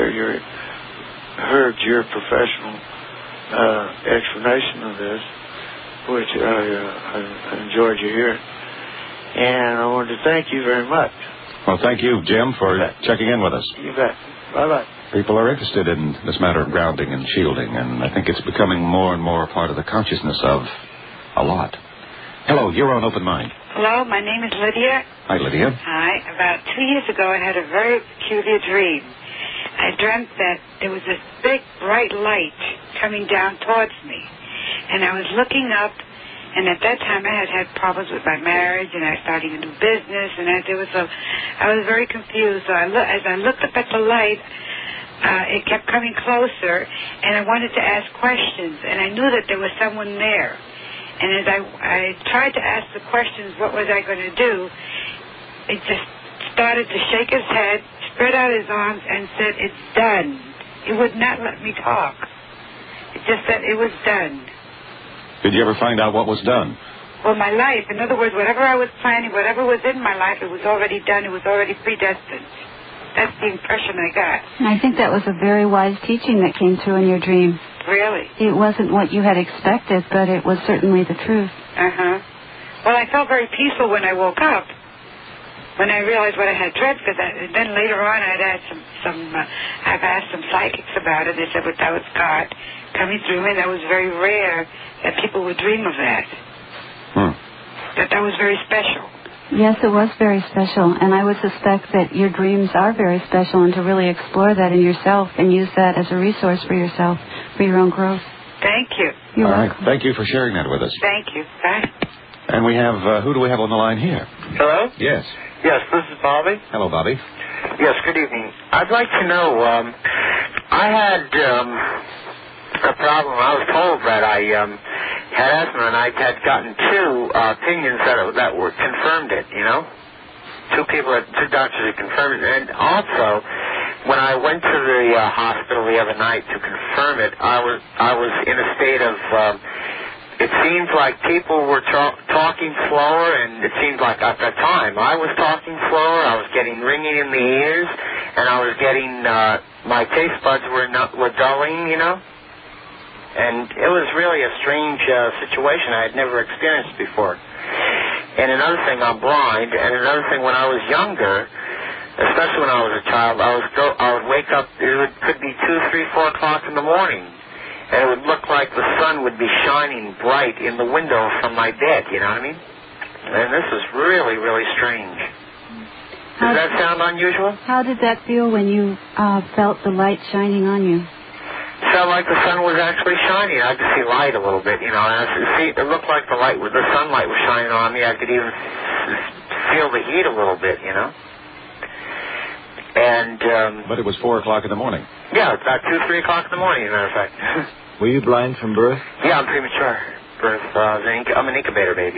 heard your professional explanation of this, which I enjoyed you hearing. And I wanted to thank you very much. Well, thank you, Jim, for checking in with us. You bet. Bye-bye. People are interested in this matter of grounding and shielding, and I think it's becoming more and more a part of the consciousness of a lot. Hello, you're on Open Mind. Hello, my name is Lydia. Hi, Lydia. Hi. About 2 years ago, I had a very peculiar dream. I dreamt that there was this big, bright light coming down towards me. And I was looking up, and at that time I had problems with my marriage, and I was starting a new business, and I was very confused. So as I looked up at the light, it kept coming closer, and I wanted to ask questions, and I knew that there was someone there. And as I tried to ask the questions, what was I going to do, it just started to shake his head, spread out his arms, and said, "It's done." It would not let me talk. It just said it was done. Did you ever find out what was done? Well, my life, in other words, whatever I was planning, whatever was in my life, it was already done. It was already predestined. That's the impression I got. I think that was a very wise teaching that came through in your dream. Really? It wasn't what you had expected, but it was certainly the truth. Well, I felt very peaceful when I woke up, when I realized what I had dreamt, because then later on I'd asked I've asked some psychics about it. They said, but that was God coming through me, and that was very rare that people would dream of that. That was very special. Yes, it was very special, and I would suspect that your dreams are very special, and to really explore that in yourself and use that as a resource for yourself, for your own growth. Thank you. You're welcome. welcome. Thank you for sharing that with us. Thank you. Bye. And we have, who do we have on the line here? Hello? Yes. Yes, this is Bobby. Hello, Bobby. Yes, good evening. I'd like to know, I had a problem. I was told that I had asthma, and I had gotten two opinions that were confirmed it, you know? Two doctors had confirmed it. And also, when I went to the hospital the other night to confirm it, I was in a state of, it seemed like people were talking slower, and it seemed like at that time I was talking slower. I was getting ringing in the ears, and I was getting, my taste buds were dulling, you know? And it was really a strange situation I had never experienced before. And another thing, I'm blind. And another thing, when I was younger, especially when I was a child, I would wake up. It could be 2, 3, 4 o'clock in the morning, and it would look like the sun would be shining bright in the window from my bed. You know what I mean? And this was really, really strange. Does that sound unusual? How did that feel when you felt the light shining on you? felt like the sun was actually shining. I could see light a little bit, you know. And it looked like the sunlight was shining on me. I could even feel the heat a little bit, you know. And but it was 4 o'clock in the morning. Yeah, about 2, 3 o'clock in the morning, as a matter of fact. Were you blind from birth? Yeah, I'm premature birth. I'm an incubator baby.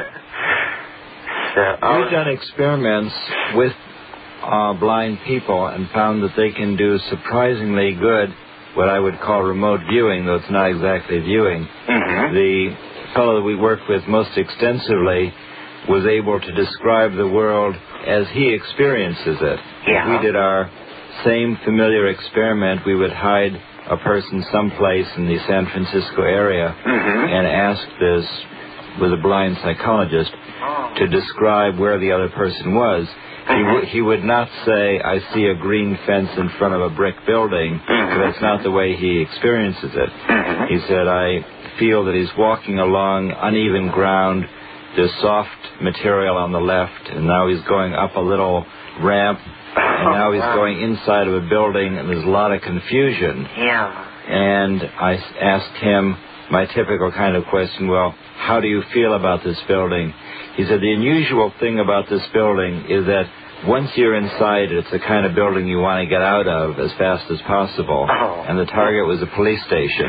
We've done experiments with blind people and found that they can do surprisingly good, what I would call remote viewing, though it's not exactly viewing. Mm-hmm. The fellow that we worked with most extensively was able to describe the world as he experiences it. Yeah. If we did our same familiar experiment, we would hide a person someplace in the San Francisco area and ask this, with a blind psychologist, to describe where the other person was. He would not say, I see a green fence in front of a brick building, because that's not the way he experiences it. He said, I feel that he's walking along uneven ground. There's soft material on the left, and now he's going up a little ramp, and now he's going inside of a building, and there's a lot of confusion. Yeah. And I asked him my typical kind of question, well, how do you feel about this building? He said, the unusual thing about this building is that once you're inside, it's the kind of building you want to get out of as fast as possible. And the target was a police station.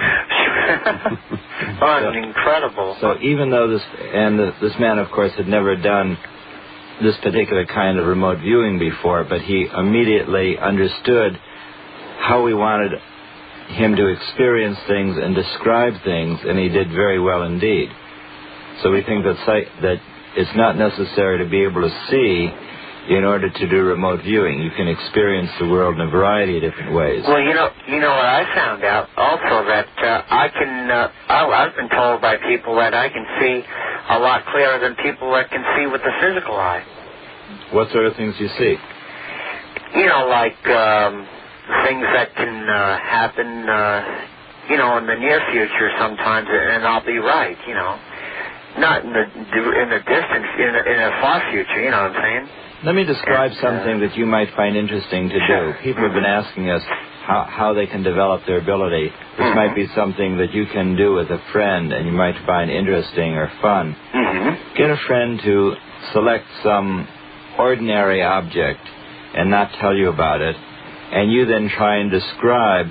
Incredible. So even though this man, of course, had never done this particular kind of remote viewing before, but he immediately understood how we wanted him to experience things and describe things, and he did very well indeed. So we think that it's not necessary to be able to see in order to do remote viewing. You can experience the world in a variety of different ways. Well, you know what I found out also, that I've been told by people that I can see a lot clearer than people that can see with the physical eye. What sort of things do you see? You know, like things that can happen, in the near future sometimes, and I'll be right, Not in the distance, in a far future, you know what I'm saying? Let me describe something that you might find interesting to do. People have been asking us how they can develop their ability. This might be something that you can do with a friend and you might find interesting or fun. Get a friend to select some ordinary object and not tell you about it, and you then try and describe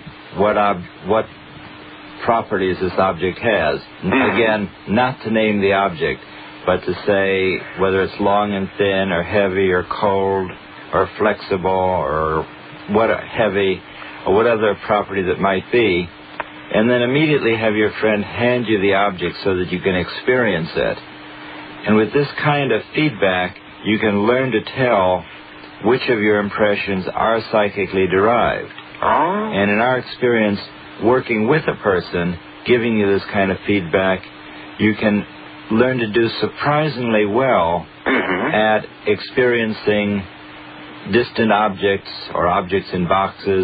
what properties this object has. Again, not to name the object, but to say whether it's long and thin or heavy or cold or flexible or heavy or what other property that might be, and then immediately have your friend hand you the object so that you can experience it. And with this kind of feedback, you can learn to tell which of your impressions are psychically derived. And in our experience, working with a person, giving you this kind of feedback, you can learn to do surprisingly well at experiencing distant objects or objects in boxes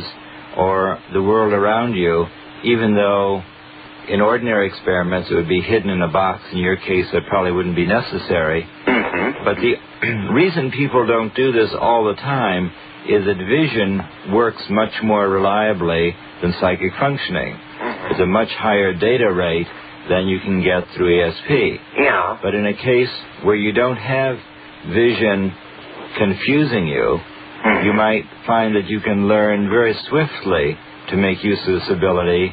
or the world around you, even though in ordinary experiments it would be hidden in a box. In your case, that probably wouldn't be necessary. But the reason people don't do this all the time is that vision works much more reliably than psychic functioning. It's a much higher data rate than you can get through ESP. Yeah. But in a case where you don't have vision confusing you, you might find that you can learn very swiftly to make use of this ability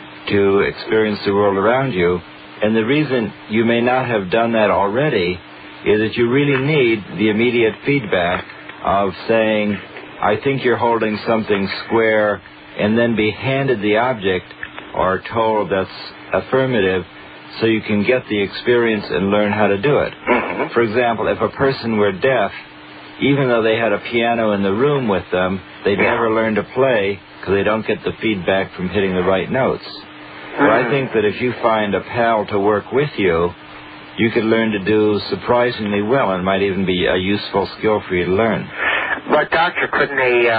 to experience the world around you. And the reason you may not have done that already is that you really need the immediate feedback of saying, I think you're holding something square, and then be handed the object or told that's affirmative so you can get the experience and learn how to do it. For example, if a person were deaf, even though they had a piano in the room with them, they'd never learn to play because they don't get the feedback from hitting the right notes. But I think that if you find a pal to work with you, you could learn to do surprisingly well, and might even be a useful skill for you to learn. But, Doctor, couldn't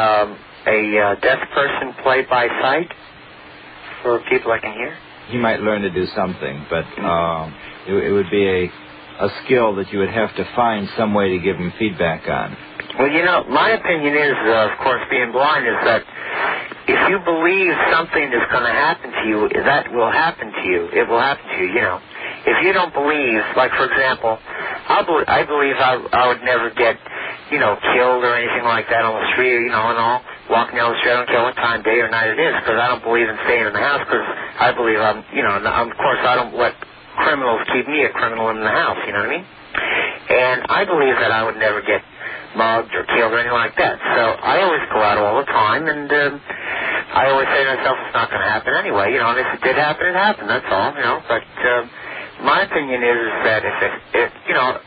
a deaf person play by sight for people that can hear? He might learn to do something, but it would be a skill that you would have to find some way to give him feedback on. Well, my opinion is, of course, being blind, is that if you believe something is going to happen to you, that will happen to you. It will happen to you, you know. If you don't believe, like, for example, I believe I would never get, you know, killed or anything like that on the street, you know, and all, walking down the street. I don't care what time, day or night it is, because I don't believe in staying in the house, because I believe of course, I don't let criminals keep me a criminal in the house, you know what I mean? And I believe that I would never get mugged or killed or anything like that. So I always go out all the time, and I always say to myself, it's not going to happen anyway, you know, and if it did happen, it happened, that's all, you know. But my opinion is that if you know,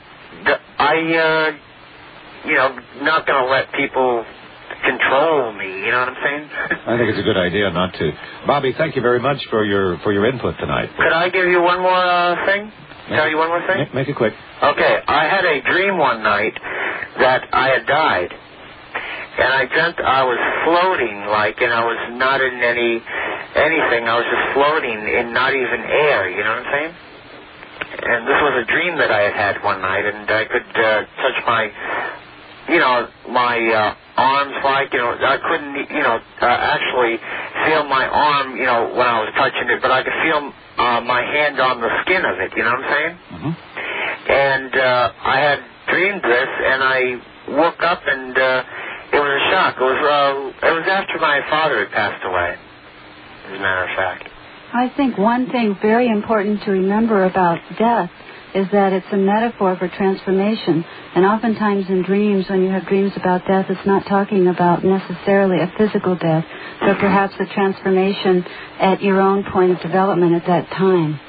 not going to let people control me, you know what I'm saying? I think it's a good idea not to. Bobby, thank you very much for your input tonight. Could I give you one more thing? Tell you one more thing? Make it quick. Okay, I had a dream one night that I had died. And I dreamt I was floating, and I was not in anything. I was just floating in not even air, you know what I'm saying? And this was a dream that I had one night, and I could touch my arms, I couldn't, actually feel my arm, when I was touching it, but I could feel my hand on the skin of it, you know what I'm saying? Mm-hmm. And I had dreamed this, and I woke up, and it was a shock. It was after my father had passed away, as a matter of fact. I think one thing very important to remember about death is that it's a metaphor for transformation. And oftentimes in dreams, when you have dreams about death, it's not talking about necessarily a physical death, but perhaps a transformation at your own point of development at that time.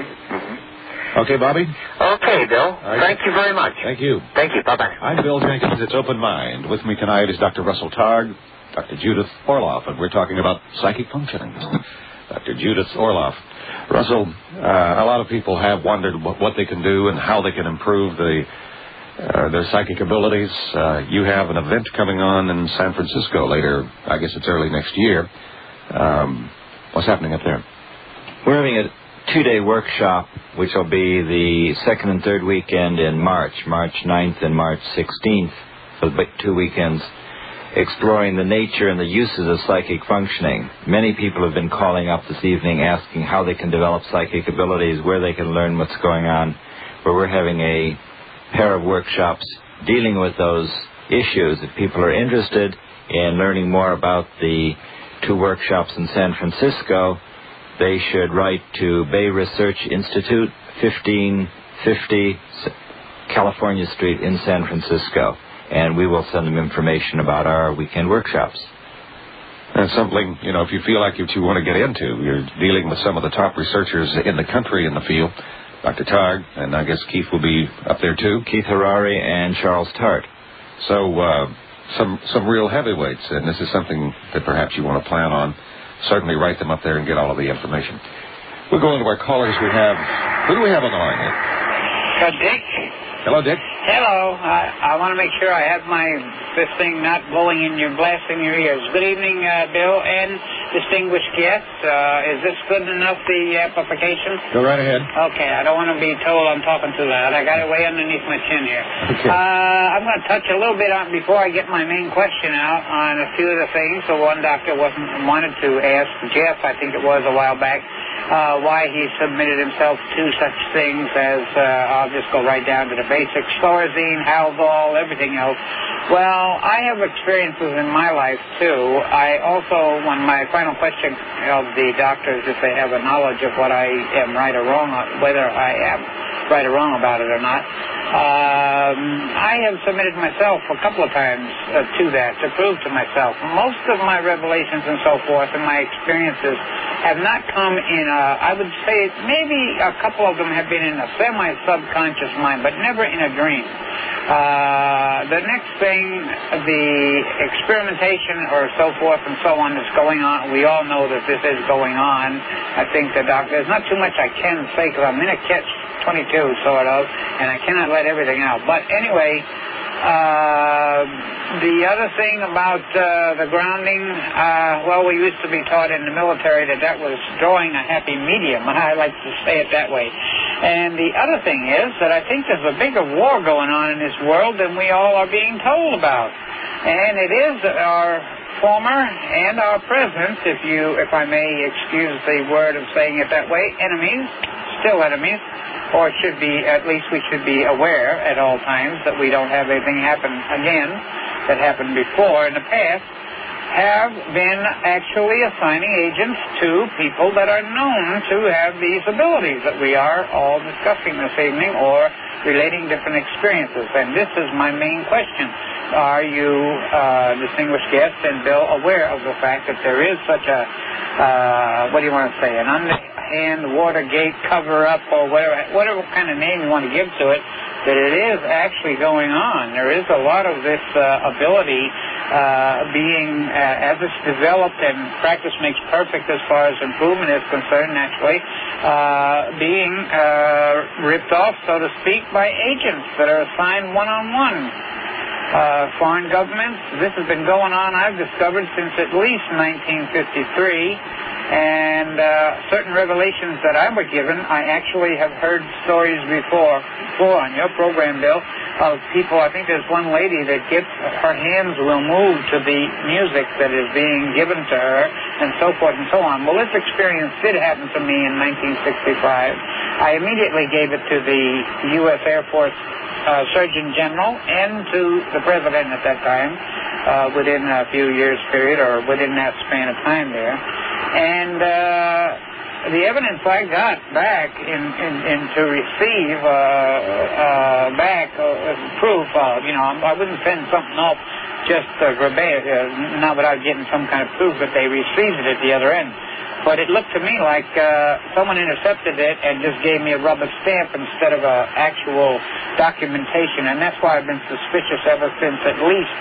Okay, Bobby? Okay, Bill. Right. Thank you very much. Thank you. Thank you. Bye-bye. I'm Bill Jenkins. It's Open Mind. With me tonight is Dr. Russell Targ, Dr. Judith Orloff, and we're talking about psychic functioning. Dr. Judith Orloff. Russell, a lot of people have wondered what they can do and how they can improve their psychic abilities. You have an event coming on in San Francisco later. I guess it's early next year. What's happening up there? We're having a 2-day workshop, which will be the second and third weekend in March 9th and March 16th, for the 2 weekends, exploring the nature and the uses of psychic functioning. Many people have been calling up this evening asking how they can develop psychic abilities, where they can learn what's going on, where we're having a pair of workshops dealing with those issues. If people are interested in learning more about the 2 workshops in San Francisco, they should write to Bay Research Institute, 1550 California Street in San Francisco, and we will send them information about our weekend workshops. That's something, if you feel like you want to get into, you're dealing with some of the top researchers in the country in the field, Dr. Targ, and I guess Keith will be up there too. Keith Harari and Charles Tart. So some real heavyweights, and this is something that perhaps you want to plan on. Certainly write them up there and get all of the information. We'll go into our callers. We have... Who do we have on the line here? Dick. Hello, Dick. Hello. I want to make sure I have this thing not blowing in your, blasting your ears. Good evening, Bill and distinguished guests. Is this good enough, the amplification? Go right ahead. Okay. I don't want to be told I'm talking too loud. I got it way underneath my chin here. Okay. I'm going to touch a little bit on, before I get my main question out, on a few of the things. The one doctor wanted to ask Jeff, I think it was a while back, why he submitted himself to such things as, I'll just go right down to the basics, Thorazine, Haldol, everything else. Well, I have experiences in my life, too. I also, when my final question of the doctors, if they have a knowledge of what I am right or wrong, whether I am right or wrong about it or not, I have submitted myself a couple of times to that, to prove to myself. Most of my revelations and so forth and my experiences have not come in I would say maybe a couple of them have been in a semi-subconscious mind, but never in a dream. The next thing, the experimentation or so forth and so on is going on. We all know that this is going on. I think the doctor, there's not too much I can say because I'm in a catch-22 sort of, and I cannot let everything out. But anyway, the other thing about the grounding, well, we used to be taught in the military that was drawing a happy medium. I like to say it that way. And the other thing is that I think there's a bigger war going on in this world than we all are being told about. And it is our former and our present, if I may excuse the word of saying it that way, enemies, still enemies, or at least we should be aware at all times that we don't have anything happen again that happened before in the past, have been actually assigning agents to people that are known to have these abilities that we are all discussing this evening, or relating different experiences. And this is my main question. Are you, distinguished guest and Bill, aware of the fact that there is such a, an underhand Watergate cover-up, or whatever kind of name you want to give to it, that it is actually going on? There is a lot of this ability being, as it's developed, and practice makes perfect as far as improvement is concerned, naturally, being ripped off, so to speak, by agents that are assigned one-on-one. Foreign governments, this has been going on, I've discovered, since at least 1953, and certain revelations that I was given, I actually have heard stories before on your program, Bill, of people. I think there's one lady that gets, her hands will move to the music that is being given to her, and so forth and so on. Well, this experience did happen to me in 1965. I immediately gave it to the U.S. Air Force Surgeon General and to the President at that time, within a few years period, or within that span of time there. And the evidence I got back to receive back proof of, I wouldn't send something off just verbatim, not without getting some kind of proof that they received it at the other end. But it looked to me like someone intercepted it and just gave me a rubber stamp instead of an actual documentation. And that's why I've been suspicious ever since at least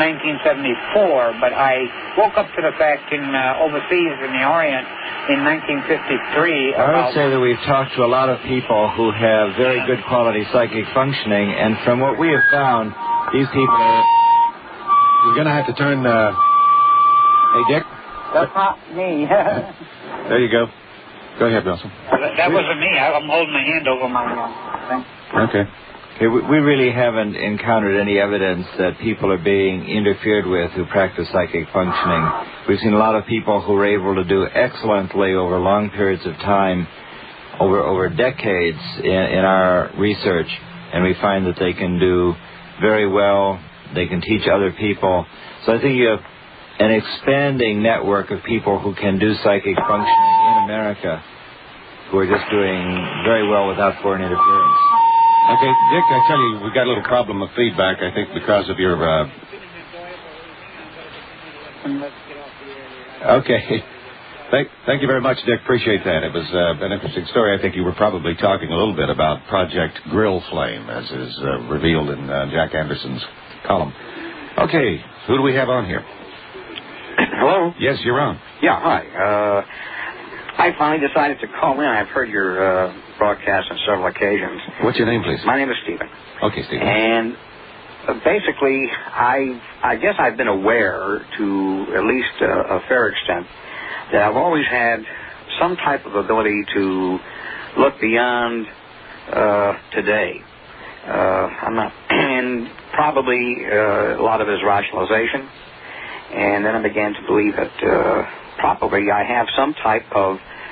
1974. But I woke up to the fact in overseas in the Orient in 1953. I would say that we've talked to a lot of people who have very good quality psychic functioning. And from what we have found, these people are... You're going to have to turn... Hey, Dick? That's not me. There you go. Go ahead, Nelson. That wasn't me. I'm holding my hand over my thing. Okay, we really haven't encountered any evidence that people are being interfered with who practice psychic functioning. We've seen a lot of people who are able to do excellently over long periods of time, over decades in our research, and we find that they can do very well. They can teach other people. So I think you have an expanding network of people who can do psychic functioning in America, who are just doing very well without foreign interference. Okay, Dick, I tell you, we've got a little problem with feedback, I think, because of your... Okay. Thank you very much, Dick. Appreciate that. It was an interesting story. I think you were probably talking a little bit about Project Grill Flame, as is revealed in Jack Anderson's column. Okay, who do we have on here? Hello? Yes, you're on. Yeah, hi. I finally decided to call in. I've heard your broadcast on several occasions. What's your name, please? My name is Stephen. Okay, Stephen. And basically, I guess I've been aware, to at least a fair extent, that I've always had some type of ability to look beyond today. I'm not, and probably a lot of it is rationalization. And then I began to believe that probably I have some type of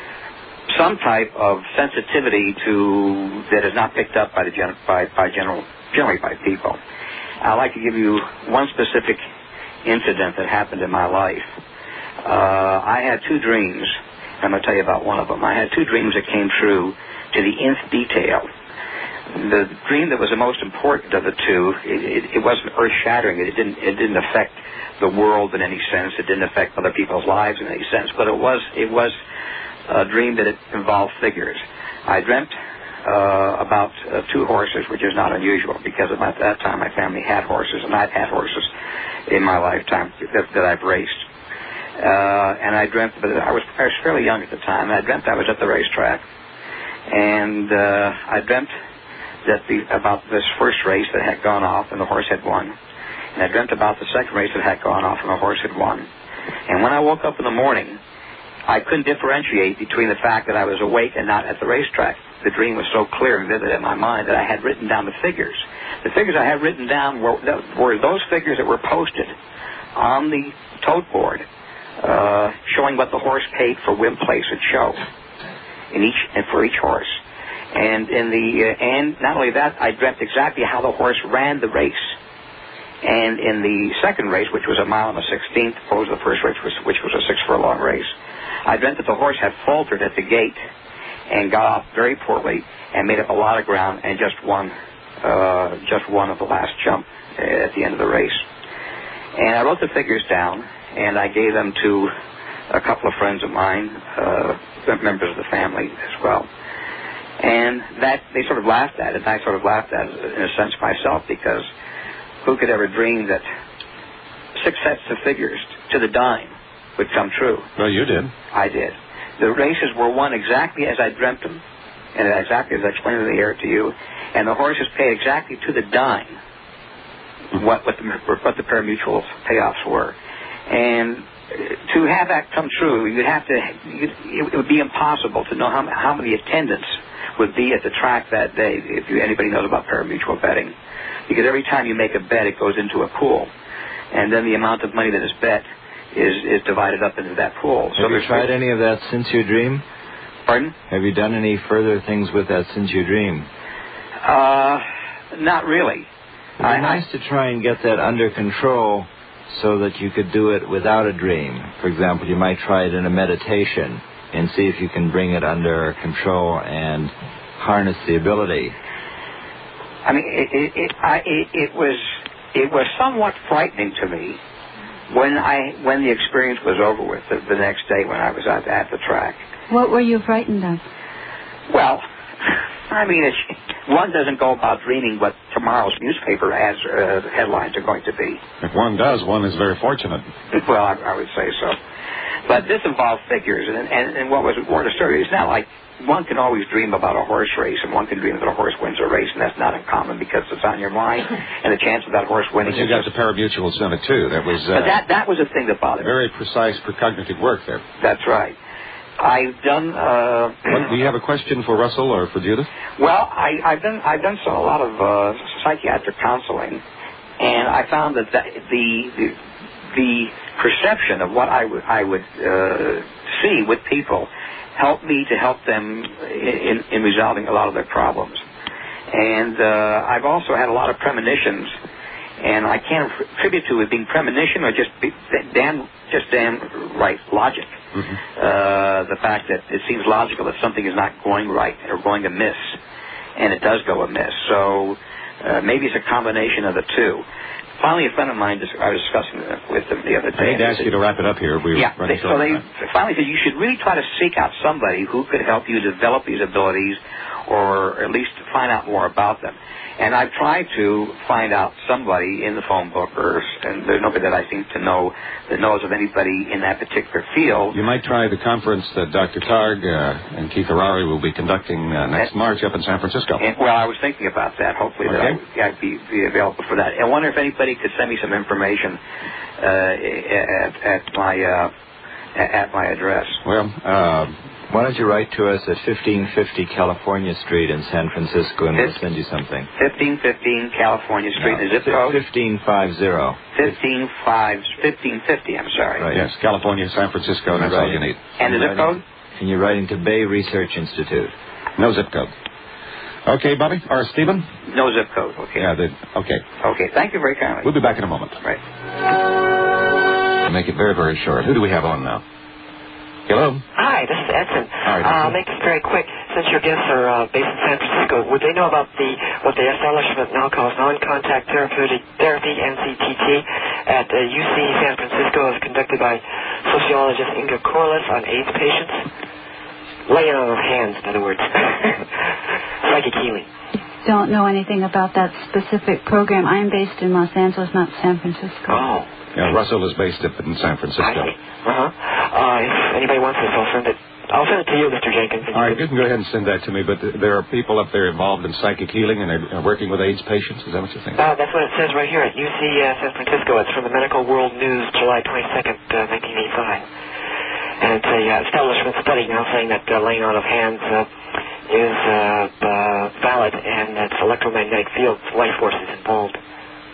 sensitivity to that is not picked up by generally by people. I'd like to give you one specific incident that happened in my life. I had two dreams. I'm going to tell you about one of them. I had two dreams that came true to the nth detail. The dream that was the most important of the two, it wasn't earth-shattering. It didn't affect the world in any sense. It didn't affect other people's lives in any sense. But it was a dream that it involved figures. I dreamt about two horses, which is not unusual because at that time my family had horses, and I've had horses in my lifetime that I've raced. And I dreamt, but I was fairly young at the time, and I dreamt I was at the racetrack. And I dreamt about this first race that had gone off and the horse had won. And I dreamt about the second race that had gone off and the horse had won. And when I woke up in the morning, I couldn't differentiate between the fact that I was awake and not at the racetrack. The dream was so clear and vivid in my mind that I had written down the figures. The figures I had written down were those figures that were posted on the tote board showing what the horse paid for win, place, and show for each horse. And and not only that, I dreamt exactly how the horse ran the race. And in the second race, which was a mile and a 16th, opposed to the first race, which was a 6-furlong race, I dreamt that the horse had faltered at the gate and got off very poorly and made up a lot of ground and just won of the last jump at the end of the race. And I wrote the figures down, and I gave them to a couple of friends of mine, members of the family as well. And that they sort of laughed at it, and I sort of laughed at it in a sense myself, because who could ever dream that 6 sets of figures to the dime would come true? Well, you did. I did. The races were won exactly as I dreamt them, and exactly as I explained in the air to you, and the horses paid exactly to the dime what the pari-mutuel payoffs were. And to have that come true, it would be impossible to know how many attendants would be at the track that day, if anybody knows about pari-mutuel betting. Because every time you make a bet, it goes into a pool. And then the amount of money that is bet is divided up into that pool. Have you tried any of that since your dream? Pardon? Have you done any further things with that since your dream? Not really. It would be nice to try and get that under control so that you could do it without a dream. For example, you might try it in a meditation and see if you can bring it under control and harness the ability. I mean, it was somewhat frightening to me when the experience was over with the next day when I was at the track. What were you frightened of? Well, I mean, one doesn't go about dreaming what tomorrow's newspaper headlines are going to be. If one does, one is very fortunate. Well, I would say so. But this involved figures, and what was more disturbing is not like one can always dream about a horse race, and one can dream that a horse wins a race, and that's not uncommon because it's on your mind, and the chance of that horse winning. But you got the pari-mutuels done it too. That was. But that was the thing that bothered me. Very precise precognitive work there. That's right. I've done. Do you have a question for Russell or for Judith? Well, I've done a lot of psychiatric counseling, and I found that the perception of what I would see with people helped me to help them in resolving a lot of their problems. And I've also had a lot of premonitions, and I can't attribute to it being premonition or just damn right logic. Mm-hmm. The fact that it seems logical that something is not going right or going amiss, and it does go amiss. So maybe it's a combination of the two. Finally, a friend of mine, I was discussing with them the other day. I need to ask you to wrap it up here. They finally said you should really try to seek out somebody who could help you develop these abilities, or at least find out more about them. And I've tried to find out somebody in the phone book, and there's nobody that I seem to know that knows of anybody in that particular field. You might try the conference that Dr. Targ and Keith Harari will be conducting next March up in San Francisco. Well, I was thinking about that. Hopefully that I'd be available for that. I wonder if anybody could send me some information at my address. Well, why don't you write to us at 1550 California Street in San Francisco, and we'll send you something. 1515 California Street, the zip code? 1550. 1550, I'm sorry. Right, yes, California, San Francisco, that's all you need. And the zip code? And you're writing to Bay Research Institute. No zip code. Okay, Bobby? Or Stephen? No zip code, okay. Yeah, okay. Okay, thank you very kindly. We'll be back in a moment. Right. I'll make it very, very short. Who do we have on now? Hello? Hi, this is Edson. Hi, I'll make this very quick. Since your guests are based in San Francisco, would they know about what the establishment now calls non-contact therapy, NCTT, at UC San Francisco, is conducted by sociologist Inga Corliss on AIDS patients? Laying on of hands, in other words. Psychic healing. Don't know anything about that specific program. I am based in Los Angeles, not San Francisco. Oh. Yeah, Russell is based up in San Francisco. I see. If anybody wants this, I'll send it to you, Mr. Jenkins. All right, you can go ahead and send that to me, but there are people up there involved in psychic healing and are working with AIDS patients. Is that what you're thinking? That's what it says right here at UC San Francisco. It's from the Medical World News, July 22nd, 1985. And it's a establishment study now saying that laying on of hands is valid, and that electromagnetic field life force is involved.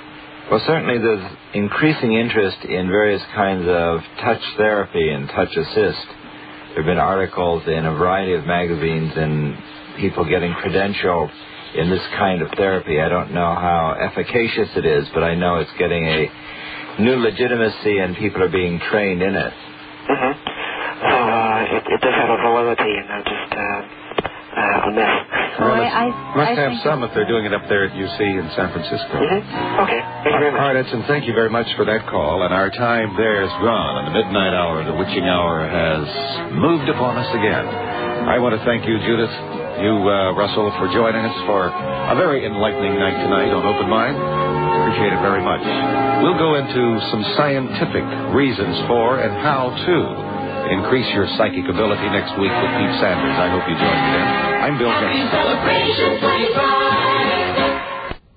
Well, certainly there's increasing interest in various kinds of touch therapy and touch assist. There have been articles in a variety of magazines and people getting credentialed in this kind of therapy. I don't know how efficacious it is, but I know it's getting a new legitimacy and people are being trained in it. Mm-hmm. So it does have a validity and not just a myth. Well, must have some if they're doing it up there at UC in San Francisco. Mm-hmm. Okay. Thank you very much. All right, Edson, thank you very much for that call. And our time there is gone. And the midnight hour, the witching hour, has moved upon us again. I want to thank you, Judith, Russell, for joining us for a very enlightening night tonight on Open Mind. Appreciate it very much. We'll go into some scientific reasons for and how to increase your psychic ability next week with Pete Sanders. I hope you join me then. I'm Bill Gates. Happy Celebration 25.